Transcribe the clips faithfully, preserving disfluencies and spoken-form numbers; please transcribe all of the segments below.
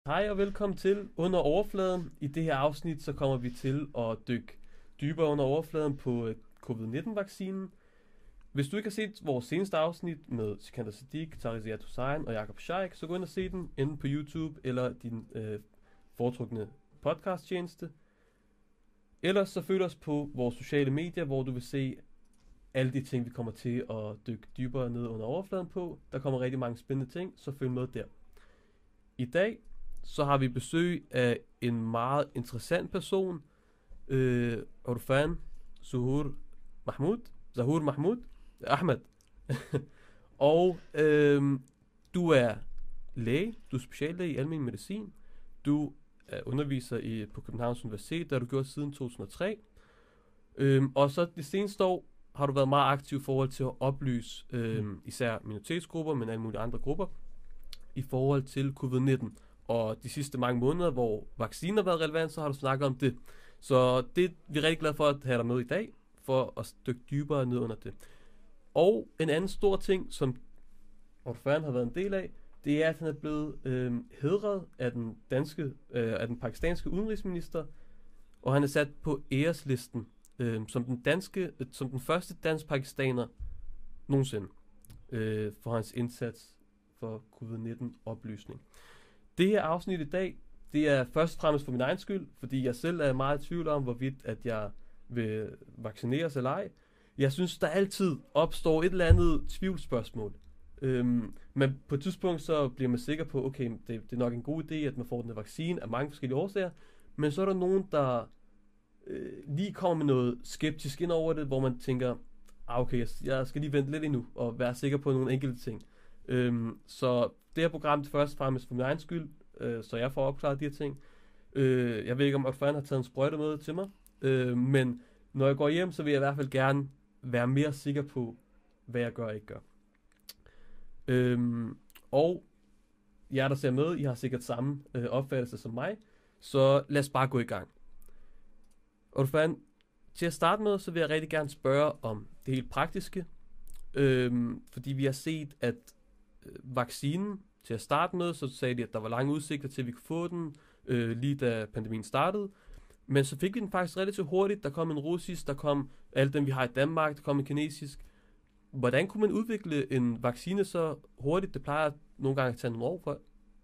Hej og velkommen til Under Overfladen. I det her afsnit så kommer vi til at dykke dybere under overfladen på covid nitten-vaccinen. Hvis du ikke har set vores seneste afsnit med Sikander Siddiq, Tarizia Hussain og Jakob Sheikh, så gå ind og se den enten på YouTube eller din øh, foretrukne podcasttjeneste. Ellers så følg os på vores sociale medier, hvor du vil se alle de ting, vi kommer til at dykke dybere ned under overfladen på. Der kommer rigtig mange spændende ting, så følg med der. I dag så har vi besøg af en meget interessant person, øh, Orfan Zuhur Mahmoud, Zahur Mahmoud, Ahmed. og øh, du er læge, du er speciallæge i almen medicin, du er underviser i, på Københavns Universitet, der har du gjort siden to tusind og tre. Øh, og så det seneste år har du været meget aktiv i forhold til at oplyse øh, især minoritetsgrupper, men alle mulige andre grupper, i forhold til covid nitten. Og de sidste mange måneder, hvor vaccinen har været relevant, så har du snakket om det. Så det vi er rigtig glade for at have dig med i dag, for at dykke dybere ned under det. Og en anden stor ting, som Orfan har været en del af, det er, at han er blevet øh, hædret af den danske, øh, af den pakistanske udenrigsminister, og han er sat på æreslisten øh, som den danske, øh, som den første dansk-pakistaner nogensinde øh, for hans indsats for covid nitten-oplysning. Det her afsnit i dag, det er først og fremmest for min egen skyld, fordi jeg selv er meget i tvivl om, hvorvidt at jeg vil vaccineres eller ej. Jeg synes, der altid opstår et eller andet tvivlsspørgsmål. Øhm, men på et tidspunkt, så bliver man sikker på, okay, det, det er nok en god idé, at man får den her vaccine af mange forskellige årsager, men så er der nogen, der øh, lige kommer med noget skeptisk ind over det, hvor man tænker, ah, okay, jeg skal lige vente lidt endnu, og være sikker på nogle enkelte ting. Øhm, så det her program er først og fremmest for min egen skyld, øh, så jeg får opklaret de her ting. Øh, jeg ved ikke, om Orfan har taget en sprøjte med til mig, øh, men når jeg går hjem, så vil jeg i hvert fald gerne være mere sikker på, hvad jeg gør og ikke gør. Øh, og jer, der ser med, I har sikkert samme øh, opfattelse som mig, så lad os bare gå i gang. Orfan, til at starte med, så vil jeg rigtig gerne spørge om det helt praktiske, øh, fordi vi har set, at vaccinen til at starte med, så sagde de, at der var lange udsigter til, at vi kunne få den, øh, lige da pandemien startede. Men så fik vi den faktisk relativt hurtigt. Der kom en russisk, der kom alle dem, vi har i Danmark, der kom en kinesisk. Hvordan kunne man udvikle en vaccine så hurtigt? Det plejer nogle gange at tage nogle år for.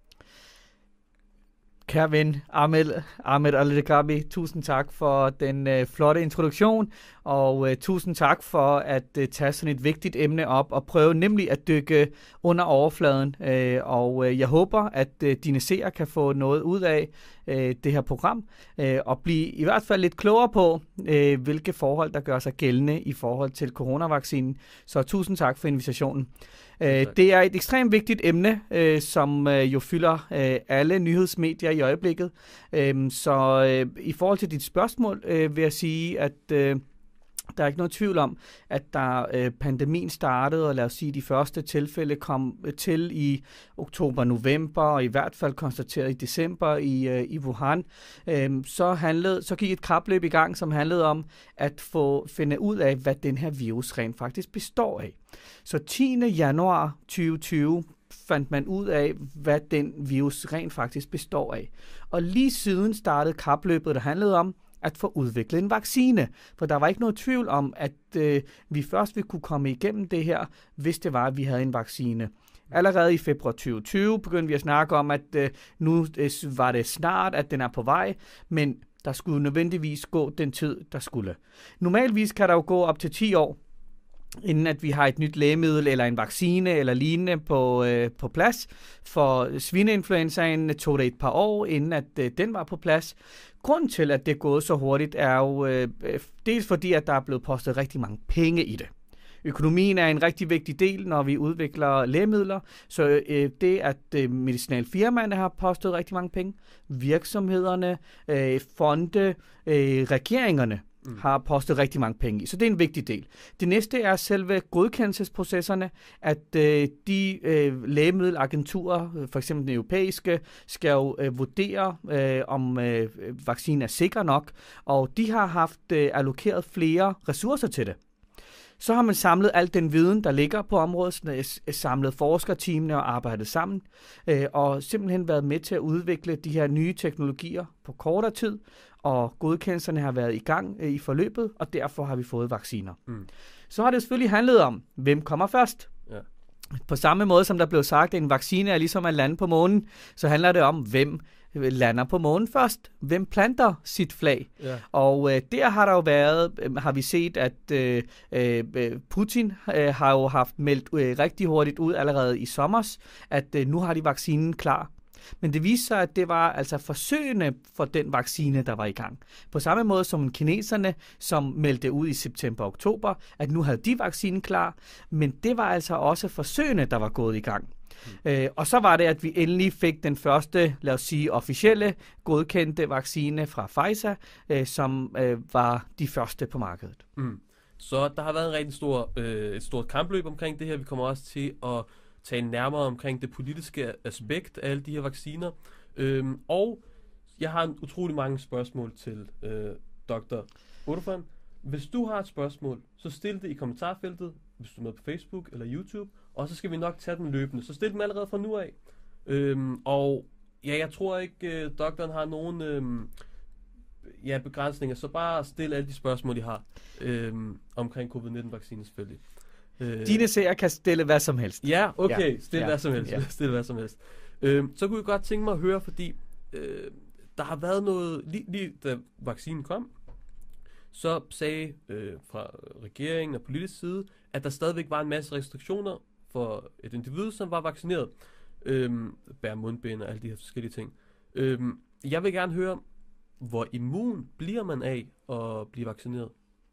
Kære ven, Ahmed, Ahmed Al-Rikabi, tusind tak for den øh, flotte introduktion, og øh, tusind tak for at øh, tage sådan et vigtigt emne op og prøve nemlig at dykke under overfladen. Øh, og øh, jeg håber, at øh, dine seere kan få noget ud af øh, det her program, øh, og blive i hvert fald lidt klogere på, øh, hvilke forhold, der gør sig gældende i forhold til coronavaccinen. Så tusind tak for invitationen. Øh, det er et ekstremt vigtigt emne, øh, som øh, jo fylder øh, alle nyhedsmedier i øjeblikket. Øh, så øh, i forhold til dit spørgsmål øh, vil jeg sige, at øh, der er ikke noget tvivl om, at da øh, pandemien startede, og lad os sige, de første tilfælde kom til i oktober-november, og i hvert fald konstateret i december i, øh, i Wuhan, øh, så, handlede, så gik et kapløb i gang, som handlede om at få finde ud af, hvad den her virus rent faktisk består af. Så tiende januar tyve tyve fandt man ud af, hvad den virus rent faktisk består af. Og lige siden startede kapløbet, der handlede om at få udviklet en vaccine. For der var ikke noget tvivl om, at øh, vi først ville kunne komme igennem det her, hvis det var, at vi havde en vaccine. Allerede i februar tyve tyve begyndte vi at snakke om, at øh, nu øh, var det snart, at den er på vej, men der skulle nødvendigvis gå den tid, der skulle. Normalvis kan der jo gå op til ti år, inden at vi har et nyt lægemiddel eller en vaccine eller lignende på, øh, på plads. For svineinfluenzaen tog det et par år, inden at øh, den var på plads. Grunden til, at det er gået så hurtigt, er jo øh, dels fordi, at der er blevet postet rigtig mange penge i det. Økonomien er en rigtig vigtig del, når vi udvikler lægemidler. Så øh, det, at øh, medicinalfirmaerne har postet rigtig mange penge, virksomhederne, øh, fonde, øh, regeringerne, Mm. har postet rigtig mange penge i. Så det er en vigtig del. Det næste er selve godkendelsesprocesserne, at øh, de øh, lægemiddelagenturer, for eksempel den europæiske, skal jo øh, vurdere, øh, om øh, vaccinen er sikker nok, og de har haft øh, allokeret flere ressourcer til det. Så har man samlet al den viden, der ligger på området, samlet forskerteamene og arbejdet sammen, øh, og simpelthen været med til at udvikle de her nye teknologier på kortere tid, og godkendelserne har været i gang øh, i forløbet, og derfor har vi fået vacciner. Mm. Så har det selvfølgelig handlet om, hvem kommer først. Ja. På samme måde som der blev sagt, at en vaccine er ligesom at lande på månen, så handler det om, hvem lander på månen først. Hvem planter sit flag? Ja. Og øh, der har der jo været, øh, har vi set, at øh, øh, Putin øh, har jo haft meldt øh, rigtig hurtigt ud allerede i sommers, at øh, nu har de vaccinen klar. Men det viste sig, at det var altså forsøgene for den vaccine, der var i gang. På samme måde som kineserne, som meldte ud i september og oktober, at nu havde de vaccinen klar, men det var altså også forsøgene, der var gået i gang. Mm. Øh, og så var det, at vi endelig fik den første, lad os sige, officielle godkendte vaccine fra Pfizer, øh, som øh, var de første på markedet. Mm. Så der har været en rigtig stor, øh, et stort kampløb omkring det her. Vi kommer også til at tale nærmere omkring det politiske aspekt af alle de her vacciner. Øhm, og jeg har en utrolig mange spørgsmål til øh, doktor Odofan. Hvis du har et spørgsmål, så stil det i kommentarfeltet, hvis du er med på Facebook eller YouTube, og så skal vi nok tage den løbende. Så stil dem allerede fra nu af. Øhm, og ja, jeg tror ikke, øh, doktoren har nogen øh, ja, begrænsninger, så bare stil alle de spørgsmål, I har øh, omkring covid nitten vaccinen selvfølgelig. Dine seere kan stille hvad som helst. Ja, okay. Ja. Stil ja. hvad som helst. Ja. Stil hvad som helst. Øhm, så kunne jeg godt tænke mig at høre, fordi øh, der har været noget, lige, lige da vaccinen kom, så sagde øh, fra regeringen og politisk side, at der stadigvæk var en masse restriktioner for et individ, som var vaccineret. Øhm, bære mundbind og alle de her forskellige ting. Øhm, jeg vil gerne høre, hvor immun bliver man af at blive vaccineret?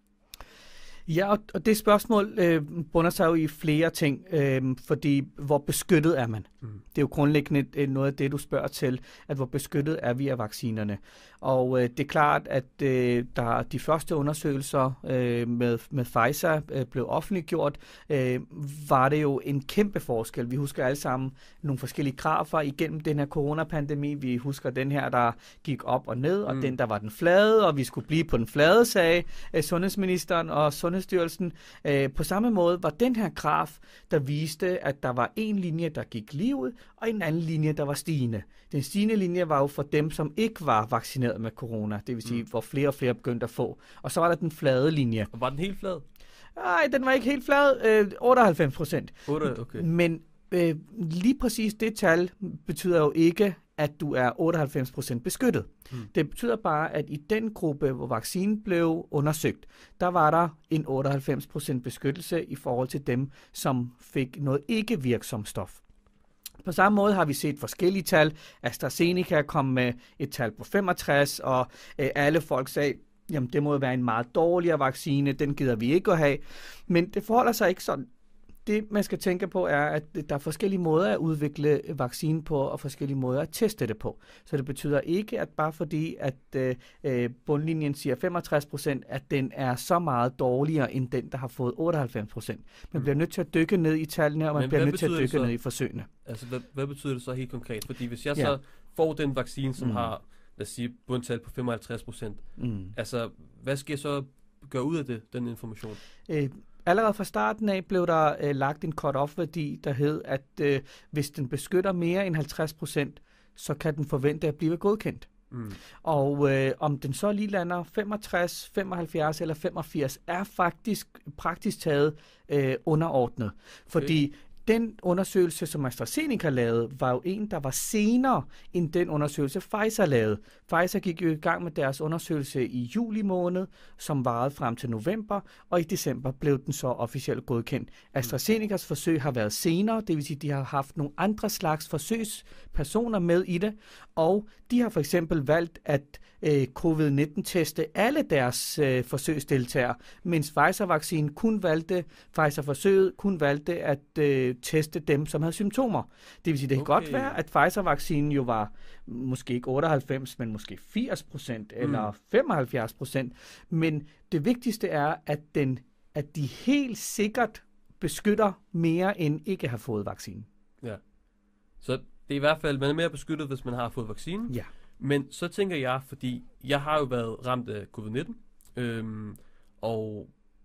Ja, og, og det spørgsmål øh, bunder sig jo i flere ting, øh, fordi hvor beskyttet er man? Mm. Det er jo grundlæggende noget af det, du spørger til, at hvor beskyttet er vi af vaccinerne. Og øh, det er klart, at øh, der de første undersøgelser øh, med, med Pfizer øh, blev offentliggjort, øh, var det jo en kæmpe forskel. Vi husker alle sammen nogle forskellige grafer igennem den her coronapandemi. Vi husker den her, der gik op og ned, og mm. den, der var den flade, og vi skulle blive på den flade, sagde øh, sundhedsministeren og Sundhedsstyrelsen. Øh, på samme måde var den her graf, der viste, at der var en linje, der gik lige ud, og en anden linje, der var stigende. Den stigende linje var jo for dem, som ikke var vaccineret med corona, det vil sige, mm. hvor flere og flere begyndte at få. Og så var der den flade linje. Og var den helt flad? Nej, den var ikke helt flad. Øh, otteoghalvfems procent. Okay. Men øh, lige præcis det tal betyder jo ikke, at du er otteoghalvfems procent beskyttet. Mm. Det betyder bare, at i den gruppe, hvor vaccinen blev undersøgt, der var der en otteoghalvfems procent beskyttelse i forhold til dem, som fik noget ikke virksomt stof. På samme måde har vi set forskellige tal. AstraZeneca kom med et tal på femogtres, og øh, alle folk sagde, jamen det må være en meget dårligere vaccine, den gider vi ikke at have. Men det forholder sig ikke sådan. Det, man skal tænke på, er, at der er forskellige måder at udvikle vaccinen på, og forskellige måder at teste det på. Så det betyder ikke, at bare fordi, at øh, bundlinjen siger femogtres procent, at den er så meget dårligere end den, der har fået otteoghalvfems procent. Man bliver nødt til at dykke ned i tallene, og man Men bliver nødt til at dykke ned i forsøgene. Altså, hvad, hvad betyder det så helt konkret? Fordi hvis jeg ja. så får den vaccine, som mm. har, lad os sige, bundtal på femoghalvtreds procent, mm. altså, hvad skal jeg så gøre ud af det, den information? Øh, Allerede fra starten af blev der øh, lagt en cut-off-værdi, der hed, at øh, hvis den beskytter mere end halvtreds procent, så kan den forvente at blive godkendt. Mm. Og øh, om den så lige lander femogtres, femoghalvfjerds eller femogfirs, er faktisk praktisk taget øh, underordnet. Okay. Fordi den undersøgelse, som AstraZeneca lavede, var jo en, der var senere end den undersøgelse, Pfizer lavede. Pfizer gik jo i gang med deres undersøgelse i juli måned, som varede frem til november, og i december blev den så officielt godkendt. AstraZenecas forsøg har været senere, det vil sige, de har haft nogle andre slags forsøgspersoner med i det, og de har for eksempel valgt at øh, covid nitten-teste alle deres øh, forsøgsdeltagere, mens Pfizer-vaccinen kun valgte, Pfizer-forsøget kun valgte at øh, teste dem, som havde symptomer. Det vil sige, det kan okay. godt være, at Pfizer-vaccinen jo var måske ikke otteoghalvfems, men måske firs procent eller mm. femoghalvfjerds procent. Men det vigtigste er, at, den, at de helt sikkert beskytter mere end ikke har fået vaccinen. Ja. Så det er i hvert fald, man er mere beskyttet, hvis man har fået vaccinen. Ja. Men så tænker jeg, fordi jeg har jo været ramt af covid nitten, øhm, og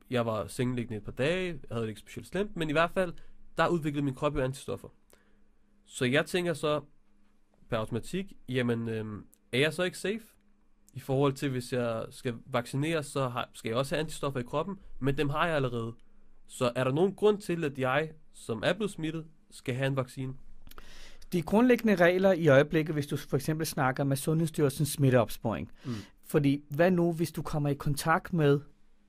jeg var sengeliggende et par dage, jeg havde det ikke specielt slemt, men i hvert fald, der udviklede min krop jo antistoffer. Så jeg tænker så, per automatik, jamen, øh, er jeg så ikke safe? I forhold til, hvis jeg skal vaccineres, så har, skal jeg også have antistoffer i kroppen, men dem har jeg allerede. Så er der nogen grund til, at jeg, som er blevet smittet, skal have en vaccine? De grundlæggende regler i øjeblikket, hvis du for eksempel snakker med Sundhedsstyrelsens smitteopsporing. Mm. Fordi hvad nu, hvis du kommer i kontakt med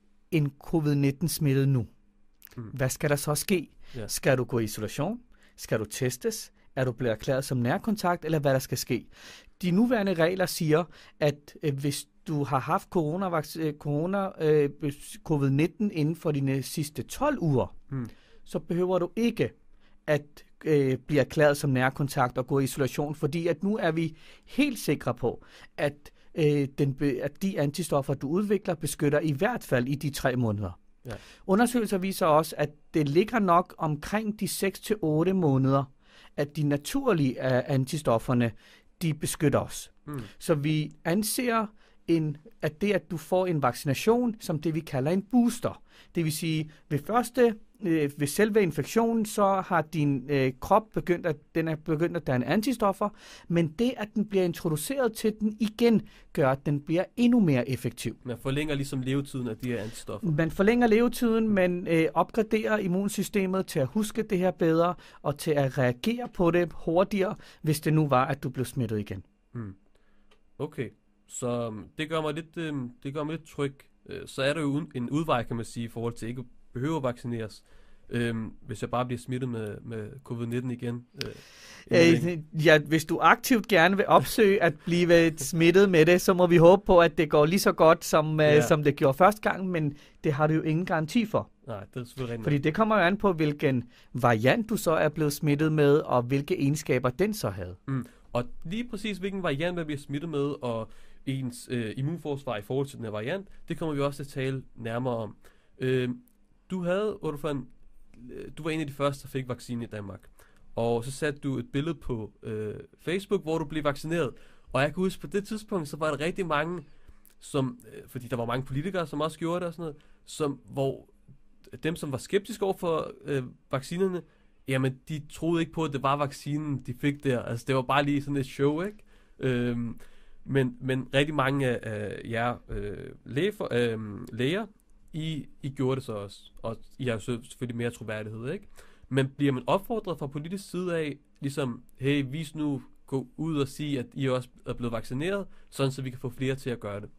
en covid nitten smittet nu? Mm. Hvad skal der så ske? Yeah. Skal du gå i isolation? Skal du testes? Er du blevet erklæret som nærkontakt? Eller hvad der skal ske? De nuværende regler siger, at øh, hvis du har haft corona, corona øh, covid nitten inden for dine sidste tolv uger, mm. så behøver du ikke at øh, blive erklæret som nærkontakt og gå i isolation, fordi at nu er vi helt sikre på, at, øh, den be, at de antistoffer, du udvikler, beskytter i hvert fald i de tre måneder. Ja. Undersøgelser viser også, at det ligger nok omkring de seks til otte måneder, at de naturlige af antistofferne, de beskytter os. Mm. Så vi anser en, at det, at du får en vaccination, som det vi kalder en booster. Det vil sige, ved første, øh, ved selve infektionen, så har din øh, krop begyndt at, den er begyndt at danne antistoffer, men det, at den bliver introduceret til den igen, gør, at den bliver endnu mere effektiv. Man forlænger ligesom levetiden af de her antistoffer. Man forlænger levetiden, men øh, opgraderer immunsystemet til at huske det her bedre, og til at reagere på det hurtigere, hvis det nu var, at du blev smittet igen. Mm. Okay. Så det gør mig lidt, øh, det gør mig lidt tryg. Øh, så er der jo en udvej, kan man sige, i forhold til ikke at behøve at vaccineres, øh, hvis jeg bare bliver smittet med, med covid nitten igen. Øh, øh, ja, hvis du aktivt gerne vil opsøge at blive smittet med det, så må vi håbe på, at det går lige så godt, som, ja. øh, som det gjorde første gang, men det har du jo ingen garanti for. Nej, det er selvfølgelig rigtigt. Fordi det kommer jo an på, hvilken variant du så er blevet smittet med, og hvilke egenskaber den så havde. Mm. Og lige præcis, hvilken variant man bliver smittet med, og ens øh, immunforsvar i forhold til den her variant, det kommer vi også til at tale nærmere om. Øh, du havde, Otto, du var en af de første, der fik vaccinen i Danmark. Og så satte du et billede på øh, Facebook, hvor du blev vaccineret. Og jeg kan huske, på det tidspunkt, så var der rigtig mange, som, øh, fordi der var mange politikere, som også gjorde det og sådan noget, som, hvor dem, som var skeptiske over for øh, vaccinerne, jamen, de troede ikke på, at det var vaccinen, de fik der. Altså, det var bare lige sådan et show, ikke? Øh, Men, men rigtig mange af jer øh, læge for, øh, læger, I, I gjorde det så også. Og I har selvfølgelig mere troværdighed, ikke? Men bliver man opfordret fra politisk side af, ligesom, hey, vis nu, gå ud og sige, at I også er blevet vaccineret, sådan så vi kan få flere til at gøre det?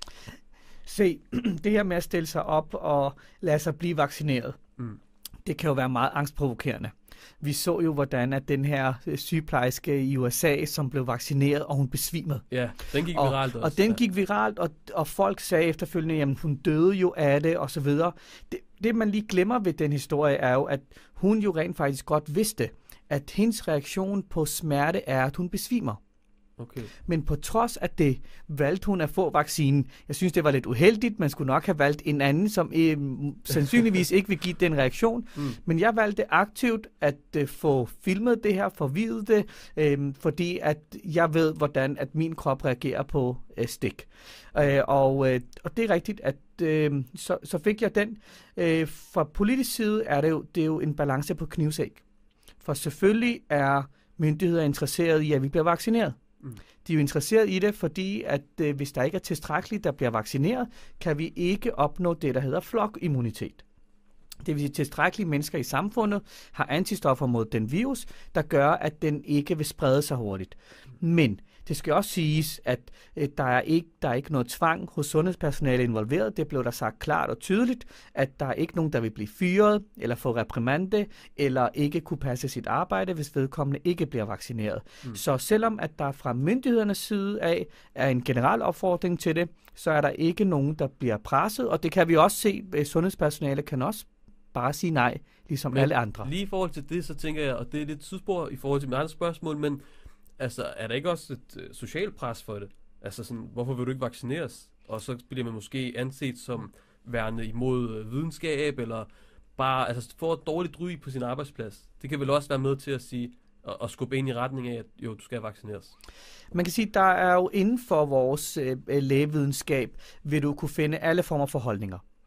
Se, det her med at stille sig op og lade sig blive vaccineret, mm. det kan jo være meget angstprovokerende. Vi så jo, hvordan at den her sygeplejerske i U S A, som blev vaccineret, og hun besvimede. Ja, den gik viralt og, også. Og den gik viralt, og, og folk sagde efterfølgende, jamen hun døde jo af det, og så videre. Det, det, man lige glemmer ved den historie, er jo, at hun jo rent faktisk godt vidste, at hendes reaktion på smerte er, at hun besvimer. Okay. Men på trods af det, valgte hun at få vaccinen. Jeg synes, det var lidt uheldigt. Man skulle nok have valgt en anden, som øh, sandsynligvis ikke vil give den reaktion. Mm. Men jeg valgte aktivt at øh, få filmet det her, få videt det, øh, fordi at jeg ved, hvordan at min krop reagerer på øh, stik. Øh, og, øh, og det er rigtigt, at øh, så, så fik jeg den. Øh, fra politisk side er det jo, det er jo en balance på knivsæg. For selvfølgelig er myndigheder interesseret i, at vi bliver vaccineret. Mm. De er jo interesseret i det, fordi at øh, hvis der ikke er tilstrækkeligt, der bliver vaccineret, kan vi ikke opnå det, der hedder flokimmunitet. Det vil sige, at tilstrækkelige mennesker i samfundet har antistoffer mod den virus, der gør, at den ikke vil sprede sig hurtigt. Men det skal også siges, at øh, der, er ikke, der er ikke noget tvang hos sundhedspersonale involveret. Det blev der sagt klart og tydeligt, at der er ikke nogen, der vil blive fyret, eller få reprimande, eller ikke kunne passe sit arbejde, hvis vedkommende ikke bliver vaccineret. Mm. Så selvom at der fra myndighedernes side af er en generel opfordring til det, så er der ikke nogen, der bliver presset, og det kan vi også se, at sundhedspersonale kan også bare sige nej, ligesom men alle andre. Lige i forhold til det, så tænker jeg, og det er lidt tidsspor i forhold til mine andre spørgsmål, men altså, er der ikke også et uh, socialt pres for det? Altså sådan, hvorfor vil du ikke vaccineres? Og så bliver man måske anset som værende imod uh, videnskab, eller bare, altså, får et dårligt ry på sin arbejdsplads. Det kan vel også være med til at sige, og, og skubbe ind i retning af, at jo, du skal vaccineres. Man kan sige, der er jo inden for vores øh, lægevidenskab, vil du kunne finde alle former for holdninger.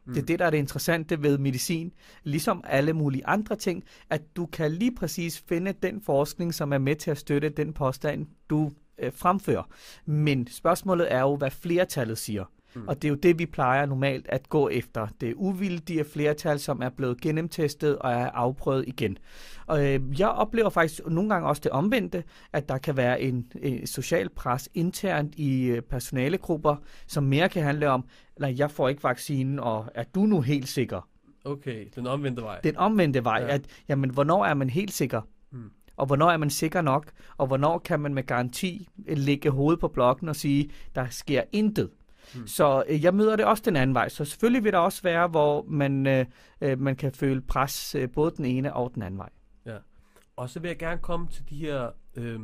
Mm. Det er det, der er det interessante ved medicin, ligesom alle mulige andre ting, at du kan lige præcis finde den forskning, som er med til at støtte den påstand, du øh, fremfører. Men spørgsmålet er jo, hvad flertallet siger. Mm. Og det er jo det, vi plejer normalt at gå efter. Det er uvildige flertal, som er blevet gennemtestet og er afprøvet igen. Og øh, jeg oplever faktisk nogle gange også det omvendte, at der kan være en, en social pres internt i øh, personalegrupper, som mere kan handle om, eller jeg får ikke vaccinen, og er du nu helt sikker? Okay, den omvendte vej. Den omvendte vej, ja. At jamen, hvornår er man helt sikker? Mm. Og hvornår er man sikker nok? Og hvornår kan man med garanti lægge hovedet på blokken og sige, der sker intet? Hmm. Så øh, jeg møder det også den anden vej. Så selvfølgelig vil der også være, hvor man, øh, øh, man kan føle pres øh, både den ene og den anden vej. Ja. Og så vil jeg gerne komme til de her øh,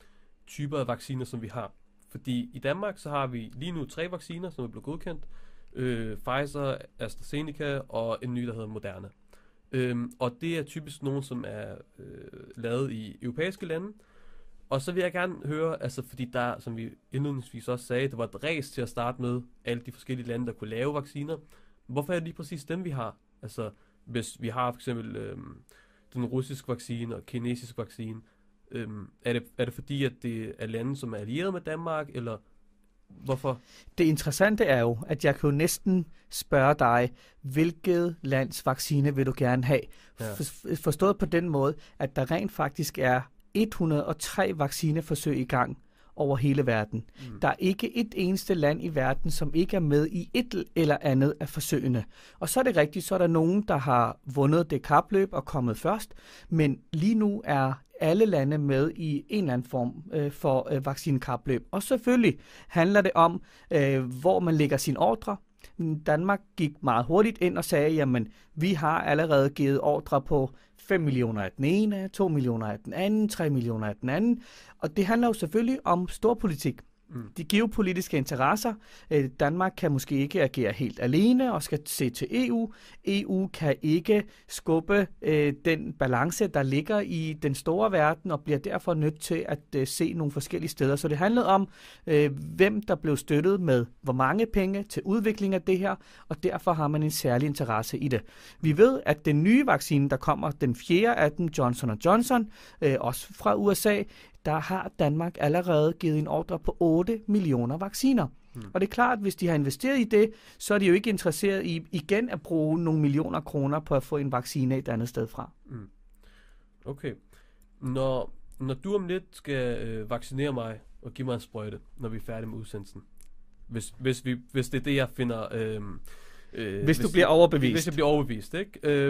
typer af vacciner, som vi har. Fordi i Danmark, så har vi lige nu tre vacciner, som er blevet godkendt. Øh, Pfizer, AstraZeneca og en ny, der hedder Moderna. Øh, og det er typisk nogen, som er øh, lavet i europæiske lande. Og så vil jeg gerne høre, altså fordi der, som vi indledningsvis også sagde, det var et ræs til at starte med alle de forskellige lande, der kunne lave vacciner. Hvorfor er det lige præcis dem, vi har? Altså, hvis vi har for eksempel øhm, den russiske vaccine og kinesisk vaccine, øhm, er, det, er det fordi, at det er lande, som er allieret med Danmark, eller hvorfor? Det interessante er jo, at jeg kan jo næsten spørge dig, hvilket lands vaccine vil du gerne have? Ja. For, forstået på den måde, at der rent faktisk er et hundrede og tre vaccineforsøg i gang over hele verden. Mm. Der er ikke et eneste land i verden, som ikke er med i et eller andet af forsøgene. Og så er det rigtigt, så er der nogen, der har vundet det kapløb og kommet først, men lige nu er alle lande med i en eller anden form øh, for øh, vaccinekapløb. Og selvfølgelig handler det om, øh, hvor man lægger sin ordre. Danmark gik meget hurtigt ind og sagde, jamen, vi har allerede givet ordre på fem millioner af den ene, to millioner af den anden, tre millioner af den anden. Og det handler jo selvfølgelig om storpolitik. Mm. De geopolitiske interesser. Øh, Danmark kan måske ikke agere helt alene og skal se til E U. E U kan ikke skubbe øh, den balance, der ligger i den store verden, og bliver derfor nødt til at øh, se nogle forskellige steder. Så det handlede om, øh, hvem der blev støttet med hvor mange penge til udvikling af det her, og derfor har man en særlig interesse i det. Vi ved, at den nye vaccine, der kommer, den fjerde af den, Johnson og Johnson, øh, også fra U S A, der har Danmark allerede givet en ordre på otte millioner vacciner. Hmm. Og det er klart, at hvis de har investeret i det, så er de jo ikke interesseret i igen at bruge nogle millioner kroner på at få en vaccine et andet sted fra. Hmm. Okay. Når, når du om lidt skal øh, vaccinere mig og give mig en sprøjte, når vi er færdige med udsendelsen, hvis, hvis, vi, hvis det er det, jeg finder... Øh, øh, hvis du hvis bliver overbevist. Hvis jeg bliver overbevist, ikke? Øh,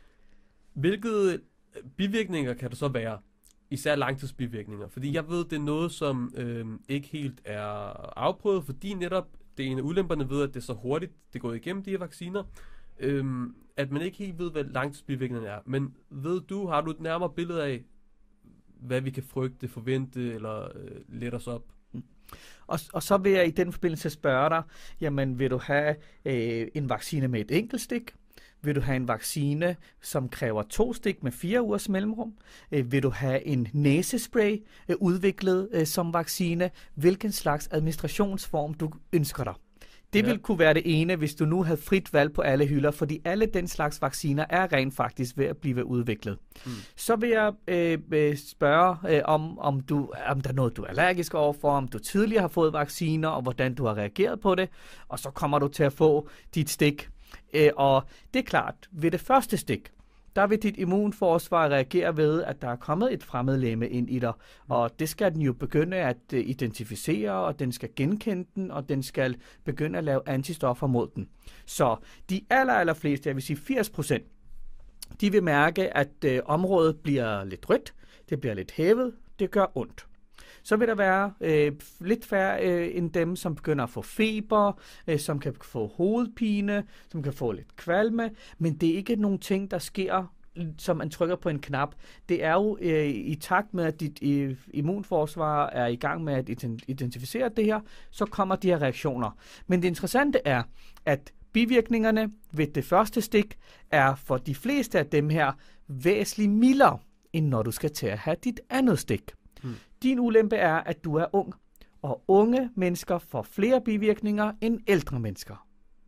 hvilke bivirkninger kan der så være? Især langtidsbivirkninger. Fordi jeg ved, det er noget, som øh, ikke helt er afprøvet, fordi netop det ene af ulemperne ved, at det er så hurtigt, det går igennem de her vacciner, øh, at man ikke helt ved, hvad langtidsbivirkningerne er. Men ved du, har du et nærmere billede af, hvad vi kan frygte, forvente eller øh, lette os op? Og, og så vil jeg i den forbindelse spørge dig, jamen vil du have øh, en vaccine med et enkelt stik? Vil du have en vaccine, som kræver to stik med fire ugers mellemrum? Øh, vil du have en næsespray øh, udviklet øh, som vaccine? Hvilken slags administrationsform du ønsker dig? Det ja. Vil kunne være det ene, hvis du nu havde frit valg på alle hylder, fordi alle den slags vacciner er rent faktisk ved at blive udviklet. Mm. Så vil jeg øh, spørge, øh, om, om, du, om der er noget, du er allergisk overfor, om du tidligere har fået vacciner, og hvordan du har reageret på det. Og så kommer du til at få dit stik. Øh, og det er klart, ved det første stik, der vil dit immunforsvar reagere ved, at der er kommet et fremmedlegeme ind i dig. Og det skal den jo begynde at uh, identificere, og den skal genkende den, og den skal begynde at lave antistoffer mod den. Så de aller, aller fleste, jeg vil sige firs procent, de vil mærke, at uh, området bliver lidt rødt, det bliver lidt hævet, det gør ondt. Så vil der være øh, lidt færre øh, end dem, som begynder at få feber, øh, som kan få hovedpine, som kan få lidt kvalme, men det er ikke nogle ting, der sker, som man trykker på en knap. Det er jo øh, i takt med, at dit øh, immunforsvar er i gang med at identificere det her, så kommer de her reaktioner. Men det interessante er, at bivirkningerne ved det første stik er for de fleste af dem her væsentligt mildere, end når du skal til at have dit andet stik. Hmm. Din ulempe er, at du er ung, og unge mennesker får flere bivirkninger end ældre mennesker.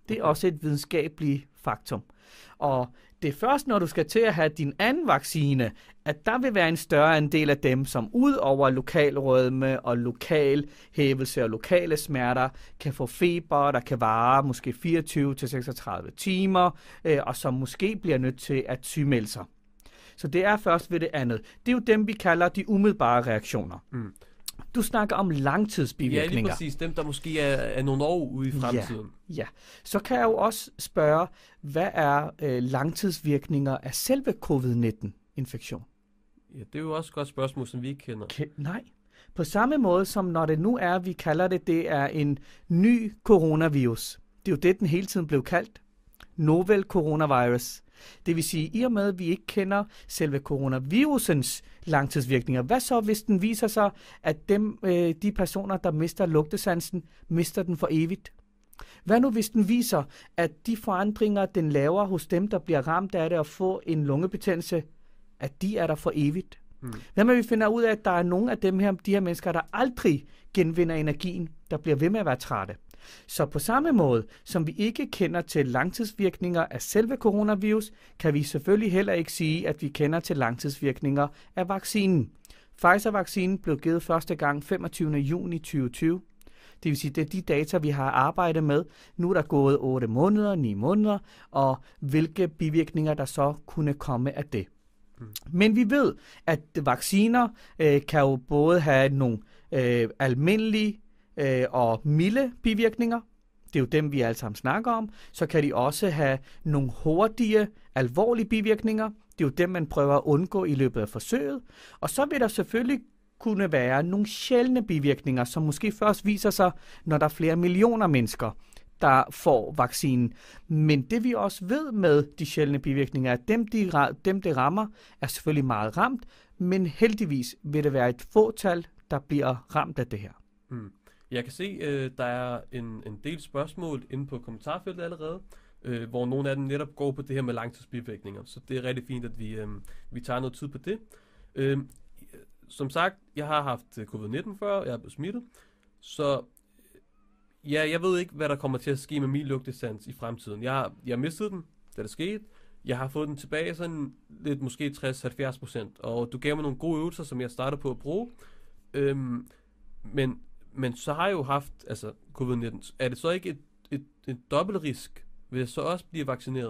Det er Okay. også et videnskabeligt faktum. Og det er først, når du skal til at have din anden vaccine, at der vil være en større andel af dem, som ud over lokal rødme og lokal hævelse og lokale smerter, kan få feber, der kan vare måske fireogtyve til seksogtredive timer, øh, og som måske bliver nødt til at sygemelde sig. Så det er først ved det andet. Det er jo dem, vi kalder de umiddelbare reaktioner. Mm. Du snakker om Ja, langtidsbivirkninger. lige præcis. Dem, der måske er, er nogle år ude i fremtiden. Ja, så kan jeg jo også spørge, hvad er øh, langtidsvirkninger af selve covid nitten-infektion? Ja, det er jo også et godt spørgsmål, som vi ikke kender. Ke- nej. På samme måde som når det nu er, vi kalder det, det er en ny coronavirus. Det er jo det, den hele tiden blev kaldt. Novel coronavirus. Det vil sige, i og med, at vi ikke kender selve coronavirusens langtidsvirkninger, hvad så, hvis den viser sig, at dem, øh, de personer, der mister lugtesansen, mister den for evigt? Hvad nu, hvis den viser, at de forandringer, den laver hos dem, der bliver ramt af det og får en lungebetændelse, at de er der for evigt? Mm. Hvad med, vi finder ud af, at der er nogle af dem her, de her mennesker, der aldrig genvinder energien, der bliver ved med at være trætte? Så på samme måde, som vi ikke kender til langtidsvirkninger af selve coronavirus, kan vi selvfølgelig heller ikke sige, at vi kender til langtidsvirkninger af vaccinen. Pfizer-vaccinen blev givet første gang femogtyvende juni to tusind og tyve. Det vil sige, det er de data, vi har arbejdet med. Nu er der gået otte måneder, ni måneder, og hvilke bivirkninger, der så kunne komme af det. Mm. Men vi ved, at vacciner øh, kan jo både have nogle øh, almindelige øh, og milde bivirkninger. Det er jo dem, vi alle sammen snakker om. Så kan de også have nogle hurtige, alvorlige bivirkninger. Det er jo dem, man prøver at undgå i løbet af forsøget. Og så vil der selvfølgelig kunne være nogle sjældne bivirkninger, som måske først viser sig, når der er flere millioner mennesker, der får vaccinen. Men det vi også ved med de sjældne bivirkninger, er, at dem, de, dem det rammer, er selvfølgelig meget ramt, men heldigvis vil det være et fåtal, der bliver ramt af det her. Mm. Jeg kan se, øh, der er en, en del spørgsmål inde på kommentarfeltet allerede, øh, hvor nogle af dem netop går på det her med langtidsbivirkninger. Så det er rigtig fint, at vi, øh, vi tager noget tid på det. Øh, som sagt, jeg har haft covid nitten før, jeg er blevet smittet, så ja, jeg ved ikke, hvad der kommer til at ske med min lugtesans i fremtiden. Jeg har, jeg har mistet den, da det skete. Jeg har fået den tilbage sådan lidt, måske tres til halvfjerds procent, og du gav mig nogle gode øvelser, som jeg startede på at bruge. Øhm, men, men så har jeg jo haft altså covid nitten. Er det så ikke et, et, et dobbelt risk, vil jeg så også blive vaccineret?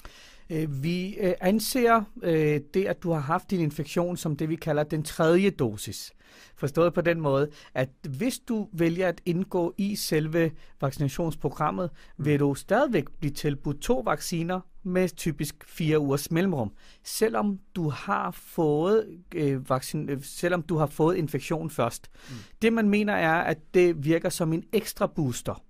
Vi øh, anser øh, det, at du har haft din infektion, som det, vi kalder den tredje dosis. Forstået på den måde, at hvis du vælger at indgå i selve vaccinationsprogrammet, mm. vil du stadigvæk blive tilbudt to vacciner med typisk fire ugers mellemrum, selvom du har fået øh, vaccin, selvom du har fået infektion først. Mm. Det man mener er, at det virker som en ekstra booster.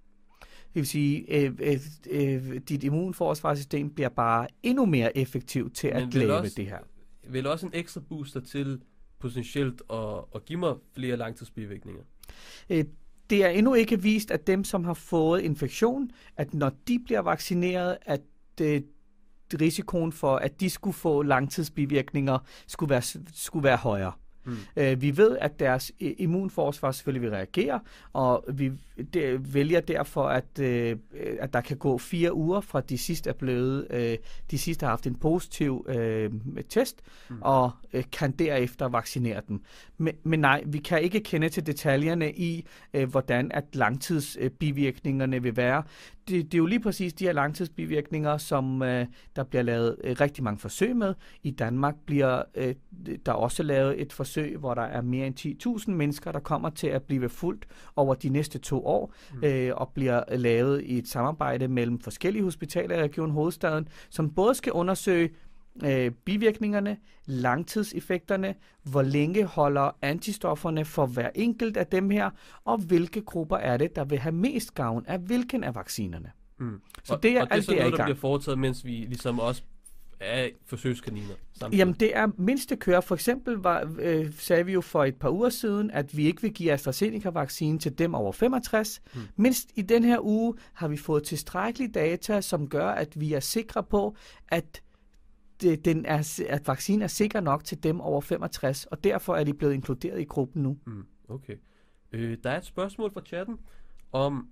Det vil sige, at øh, øh, dit immunforsvarssystem bliver bare endnu mere effektivt til at lave det her. Vil også en ekstra booster til potentielt at, at give mig flere langtidsbivirkninger? Øh, det er endnu ikke vist, at dem, som har fået infektion, at når de bliver vaccineret, at øh, risikoen for, at de skulle få langtidsbivirkninger, skulle være, skulle være højere. Mm. Øh, vi ved, at deres immunforsvar selvfølgelig vil reagere, og vi de, vælger derfor, at, øh, at der kan gå fire uger fra de sidste er blevet, øh, de sidste har haft en positiv øh, test, mm. og øh, kan derefter vaccinere dem. Men, men nej, vi kan ikke kende til detaljerne i, øh, hvordan at langtidsbivirkningerne øh, vil være. Det, det er jo lige præcis de her langtidsbivirkninger, som øh, der bliver lavet øh, rigtig mange forsøg med. I Danmark bliver øh, der også lavet et forsøg, hvor der er mere end ti tusind mennesker, der kommer til at blive fulgt over de næste to år, mm. øh, og bliver lavet i et samarbejde mellem forskellige hospitaler i Region Hovedstaden, som både skal undersøge øh, bivirkningerne, langtidseffekterne, hvor længe holder antistofferne for hver enkelt af dem her, og hvilke grupper er det, der vil have mest gavn af hvilken af vaccinerne. Mm. Så og, det er og det er alt sådan det er noget, i gang. der bliver foretaget, mens vi ligesom også er forsøgskaniner samtidig. Jamen det er mindste køre. For eksempel var, øh, sagde vi jo for et par uger siden, at vi ikke vil give AstraZeneca-vaccinen til dem over femogtres. Hmm. Mindst i den her uge har vi fået tilstrækkelige data, som gør, at vi er sikre på, at, det, den er, at vaccinen er sikker nok til dem over femogtres, og derfor er de blevet inkluderet i gruppen nu. Hmm. Okay. Øh, der er et spørgsmål fra chatten om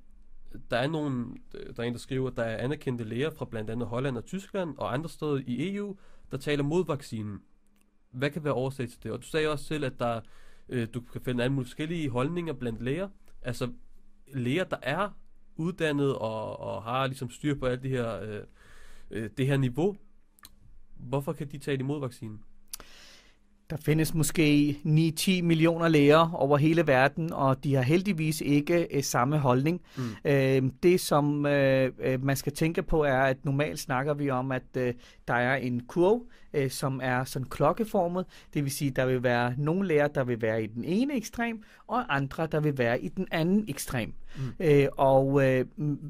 der er nogen, der er en, der skriver, at der er anerkendte læger fra blandt andet Holland og Tyskland og andre steder i E U, der taler mod vaccinen. Hvad kan være årsag til det? Og du sagde også selv, at der, øh, du kan finde alle mulige forskellige holdninger blandt læger. Altså læger, der er uddannet og, og har ligesom styr på alt det her, øh, øh, det her niveau. Hvorfor kan de tale imod vaccinen? Der findes måske ni til ti millioner læger over hele verden, og de har heldigvis ikke øh, samme holdning. Mm. Øh, det, som øh, man skal tænke på, er, at normalt snakker vi om, at øh, der er en kurve, øh, som er sådan klokkeformet. Det vil sige, at der vil være nogle læger, der vil være i den ene ekstrem, og andre, der vil være i den anden ekstrem. Mm. Øh, og øh,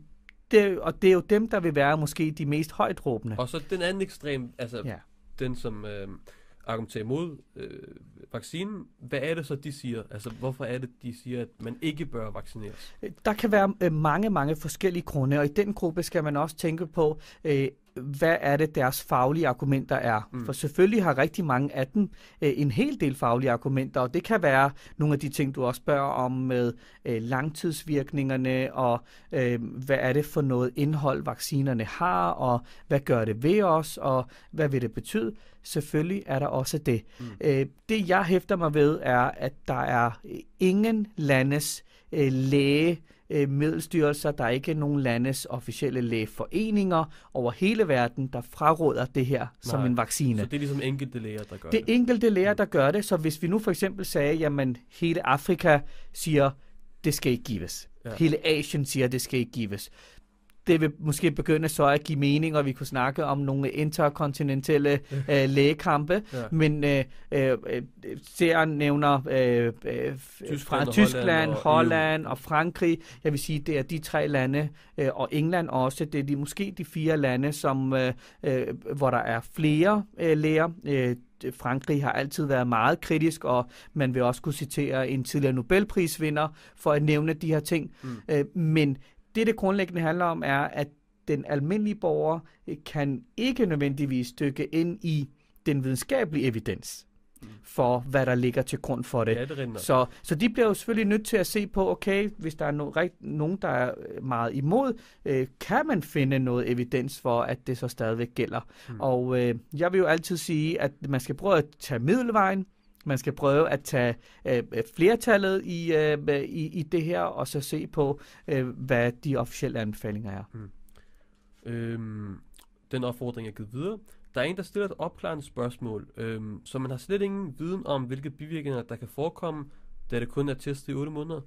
det, og det er jo dem, der vil være måske de mest højtråbende. Og så den anden ekstrem, altså ja. den, som øh, argumenterer imod øh, vaccinen, hvad er det så, de siger? Altså, hvorfor er det, de siger, at man ikke bør vaccineres? Der kan være øh, mange, mange forskellige grunde, og i den gruppe skal man også tænke på, øh, hvad er det, deres faglige argumenter er. Mm. For selvfølgelig har rigtig mange af dem øh, en hel del faglige argumenter, og det kan være nogle af de ting, du også spørger om med øh, langtidsvirkningerne, og øh, hvad er det for noget indhold, vaccinerne har, og hvad gør det ved os, og hvad vil det betyde? Selvfølgelig er der også det. Mm. Øh, det, jeg hæfter mig ved, er, at der er ingen landes øh, læge, middelstyrelser, der er ikke nogen landes officielle lægeforeninger over hele verden, der fraråder det her Nej, som en vaccine. Så det er ligesom enkelte læger, der gør det? Det er enkelte læger, der gør det, så hvis vi nu for eksempel sagde, jamen hele Afrika siger, det skal ikke gives. Ja. Hele Asien siger, det skal ikke gives. Det vil måske begynde så at give mening, og vi kunne snakke om nogle interkontinentale øh, lægekampe, ja. men øh, øh, serien nævner øh, øh, Tyskland, fra Tyskland, og Holland og Frankrig. Jeg vil sige, det er de tre lande, øh, og England også. Det er de, måske de fire lande, som, øh, øh, hvor der er flere øh, læger. Øh, Frankrig har altid været meget kritisk, og man vil også kunne citere en tidligere Nobelprisvinder for at nævne de her ting. Mm. Øh, men det, det grundlæggende handler om, er, at den almindelige borger kan ikke nødvendigvis dykke ind i den videnskabelige evidens for, hvad der ligger til grund for det. Ja, det så, så de bliver jo selvfølgelig nødt til at se på, okay, hvis der er no, rigt, nogen, der er meget imod, øh, kan man finde noget evidens for, at det så stadigvæk gælder. Mm. Og øh, jeg vil jo altid sige, at man skal prøve at tage middelvejen. Man skal prøve at tage øh, flertallet i, øh, i, i det her, og så se på, øh, hvad de officielle anbefalinger er. Hmm. Øhm, den opfordring er givet videre. Der er en, der stiller et opklarende spørgsmål, øhm, så man har slet ingen viden om, hvilke bivirkninger, der kan forekomme, da det kun er testet i otte måneder.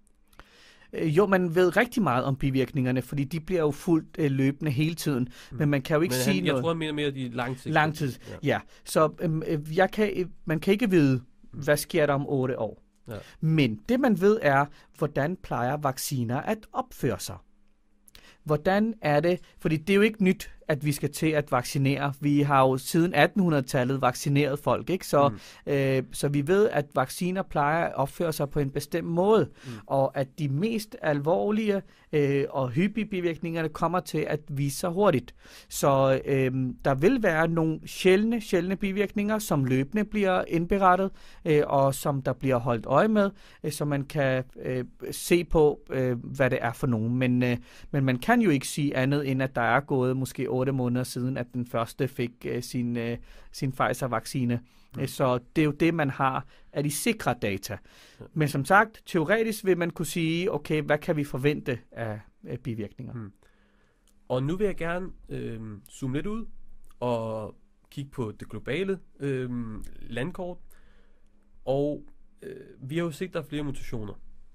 Jo, man ved rigtig meget om bivirkningerne, fordi de bliver jo fuldt øh, løbende hele tiden, mm. men man kan jo ikke men sige han, noget. Jeg tror, han mener mere de langtids. Langtids, ja. ja. Så øh, jeg kan, man kan ikke vide, hvad sker der om otte år. Ja. Men det man ved er, hvordan plejer vacciner at opføre sig. Hvordan er det, fordi det er jo ikke nyt, at vi skal til at vaccinere. Vi har jo siden attenhundredetallet vaccineret folk, ikke? Så, mm. øh, så vi ved, at vacciner plejer at opføre sig på en bestemt måde, mm. og at de mest alvorlige øh, og hyppige bivirkningerne kommer til at vise sig hurtigt. Så øh, der vil være nogle sjældne, sjældne bivirkninger, som løbende bliver indberettet, øh, og som der bliver holdt øje med, øh, så man kan øh, se på, øh, hvad det er for nogen. Men, øh, men man kan jo ikke sige andet, end at der er gået måske otte måneder siden, at den første fik uh, sin, uh, sin Pfizer-vaccine. Mm. Så det er jo det, man har af de sikre data. Ja. Men som sagt, teoretisk vil man kunne sige, okay, hvad kan vi forvente af, af bivirkninger? Mm. Og nu vil jeg gerne øh, zoome lidt ud og kigge på det globale øh, landkort. Og øh, vi har jo set, der er flere mutationer.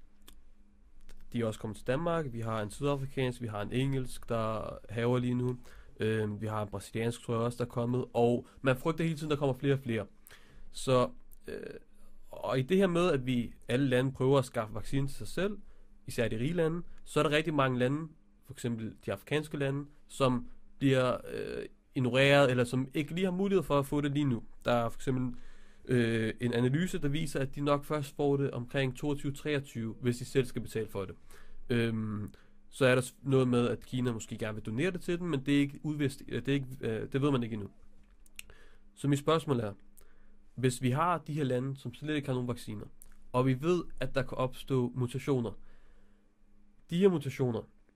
De er også kommet til Danmark. Vi har en sydafrikansk, vi har en engelsk, der haver lige nu. Øh, vi har en brasiliansk, tror jeg også, der er kommet. Og man frygter hele tiden, der kommer flere og flere. Så, øh, og i det her med, at vi alle lande prøver at skaffe vacciner til sig selv, især de rige lande, så er der rigtig mange lande, for eksempel de afrikanske lande, som bliver øh, ignoreret, eller som ikke lige har mulighed for at få det lige nu. Der er for eksempel øh, en analyse, der viser, at de nok først får det omkring toogtyve til treogtyve, hvis de selv skal betale for det. Øhm, så er der noget med, at Kina måske gerne vil donere det til dem, men det er ikke udvist, det, er ikke, øh, det ved man ikke endnu. Så mit spørgsmål er, hvis vi har de her lande, som slet ikke har nogen vacciner, og vi ved, at der kan opstå mutationer, de her mutationer,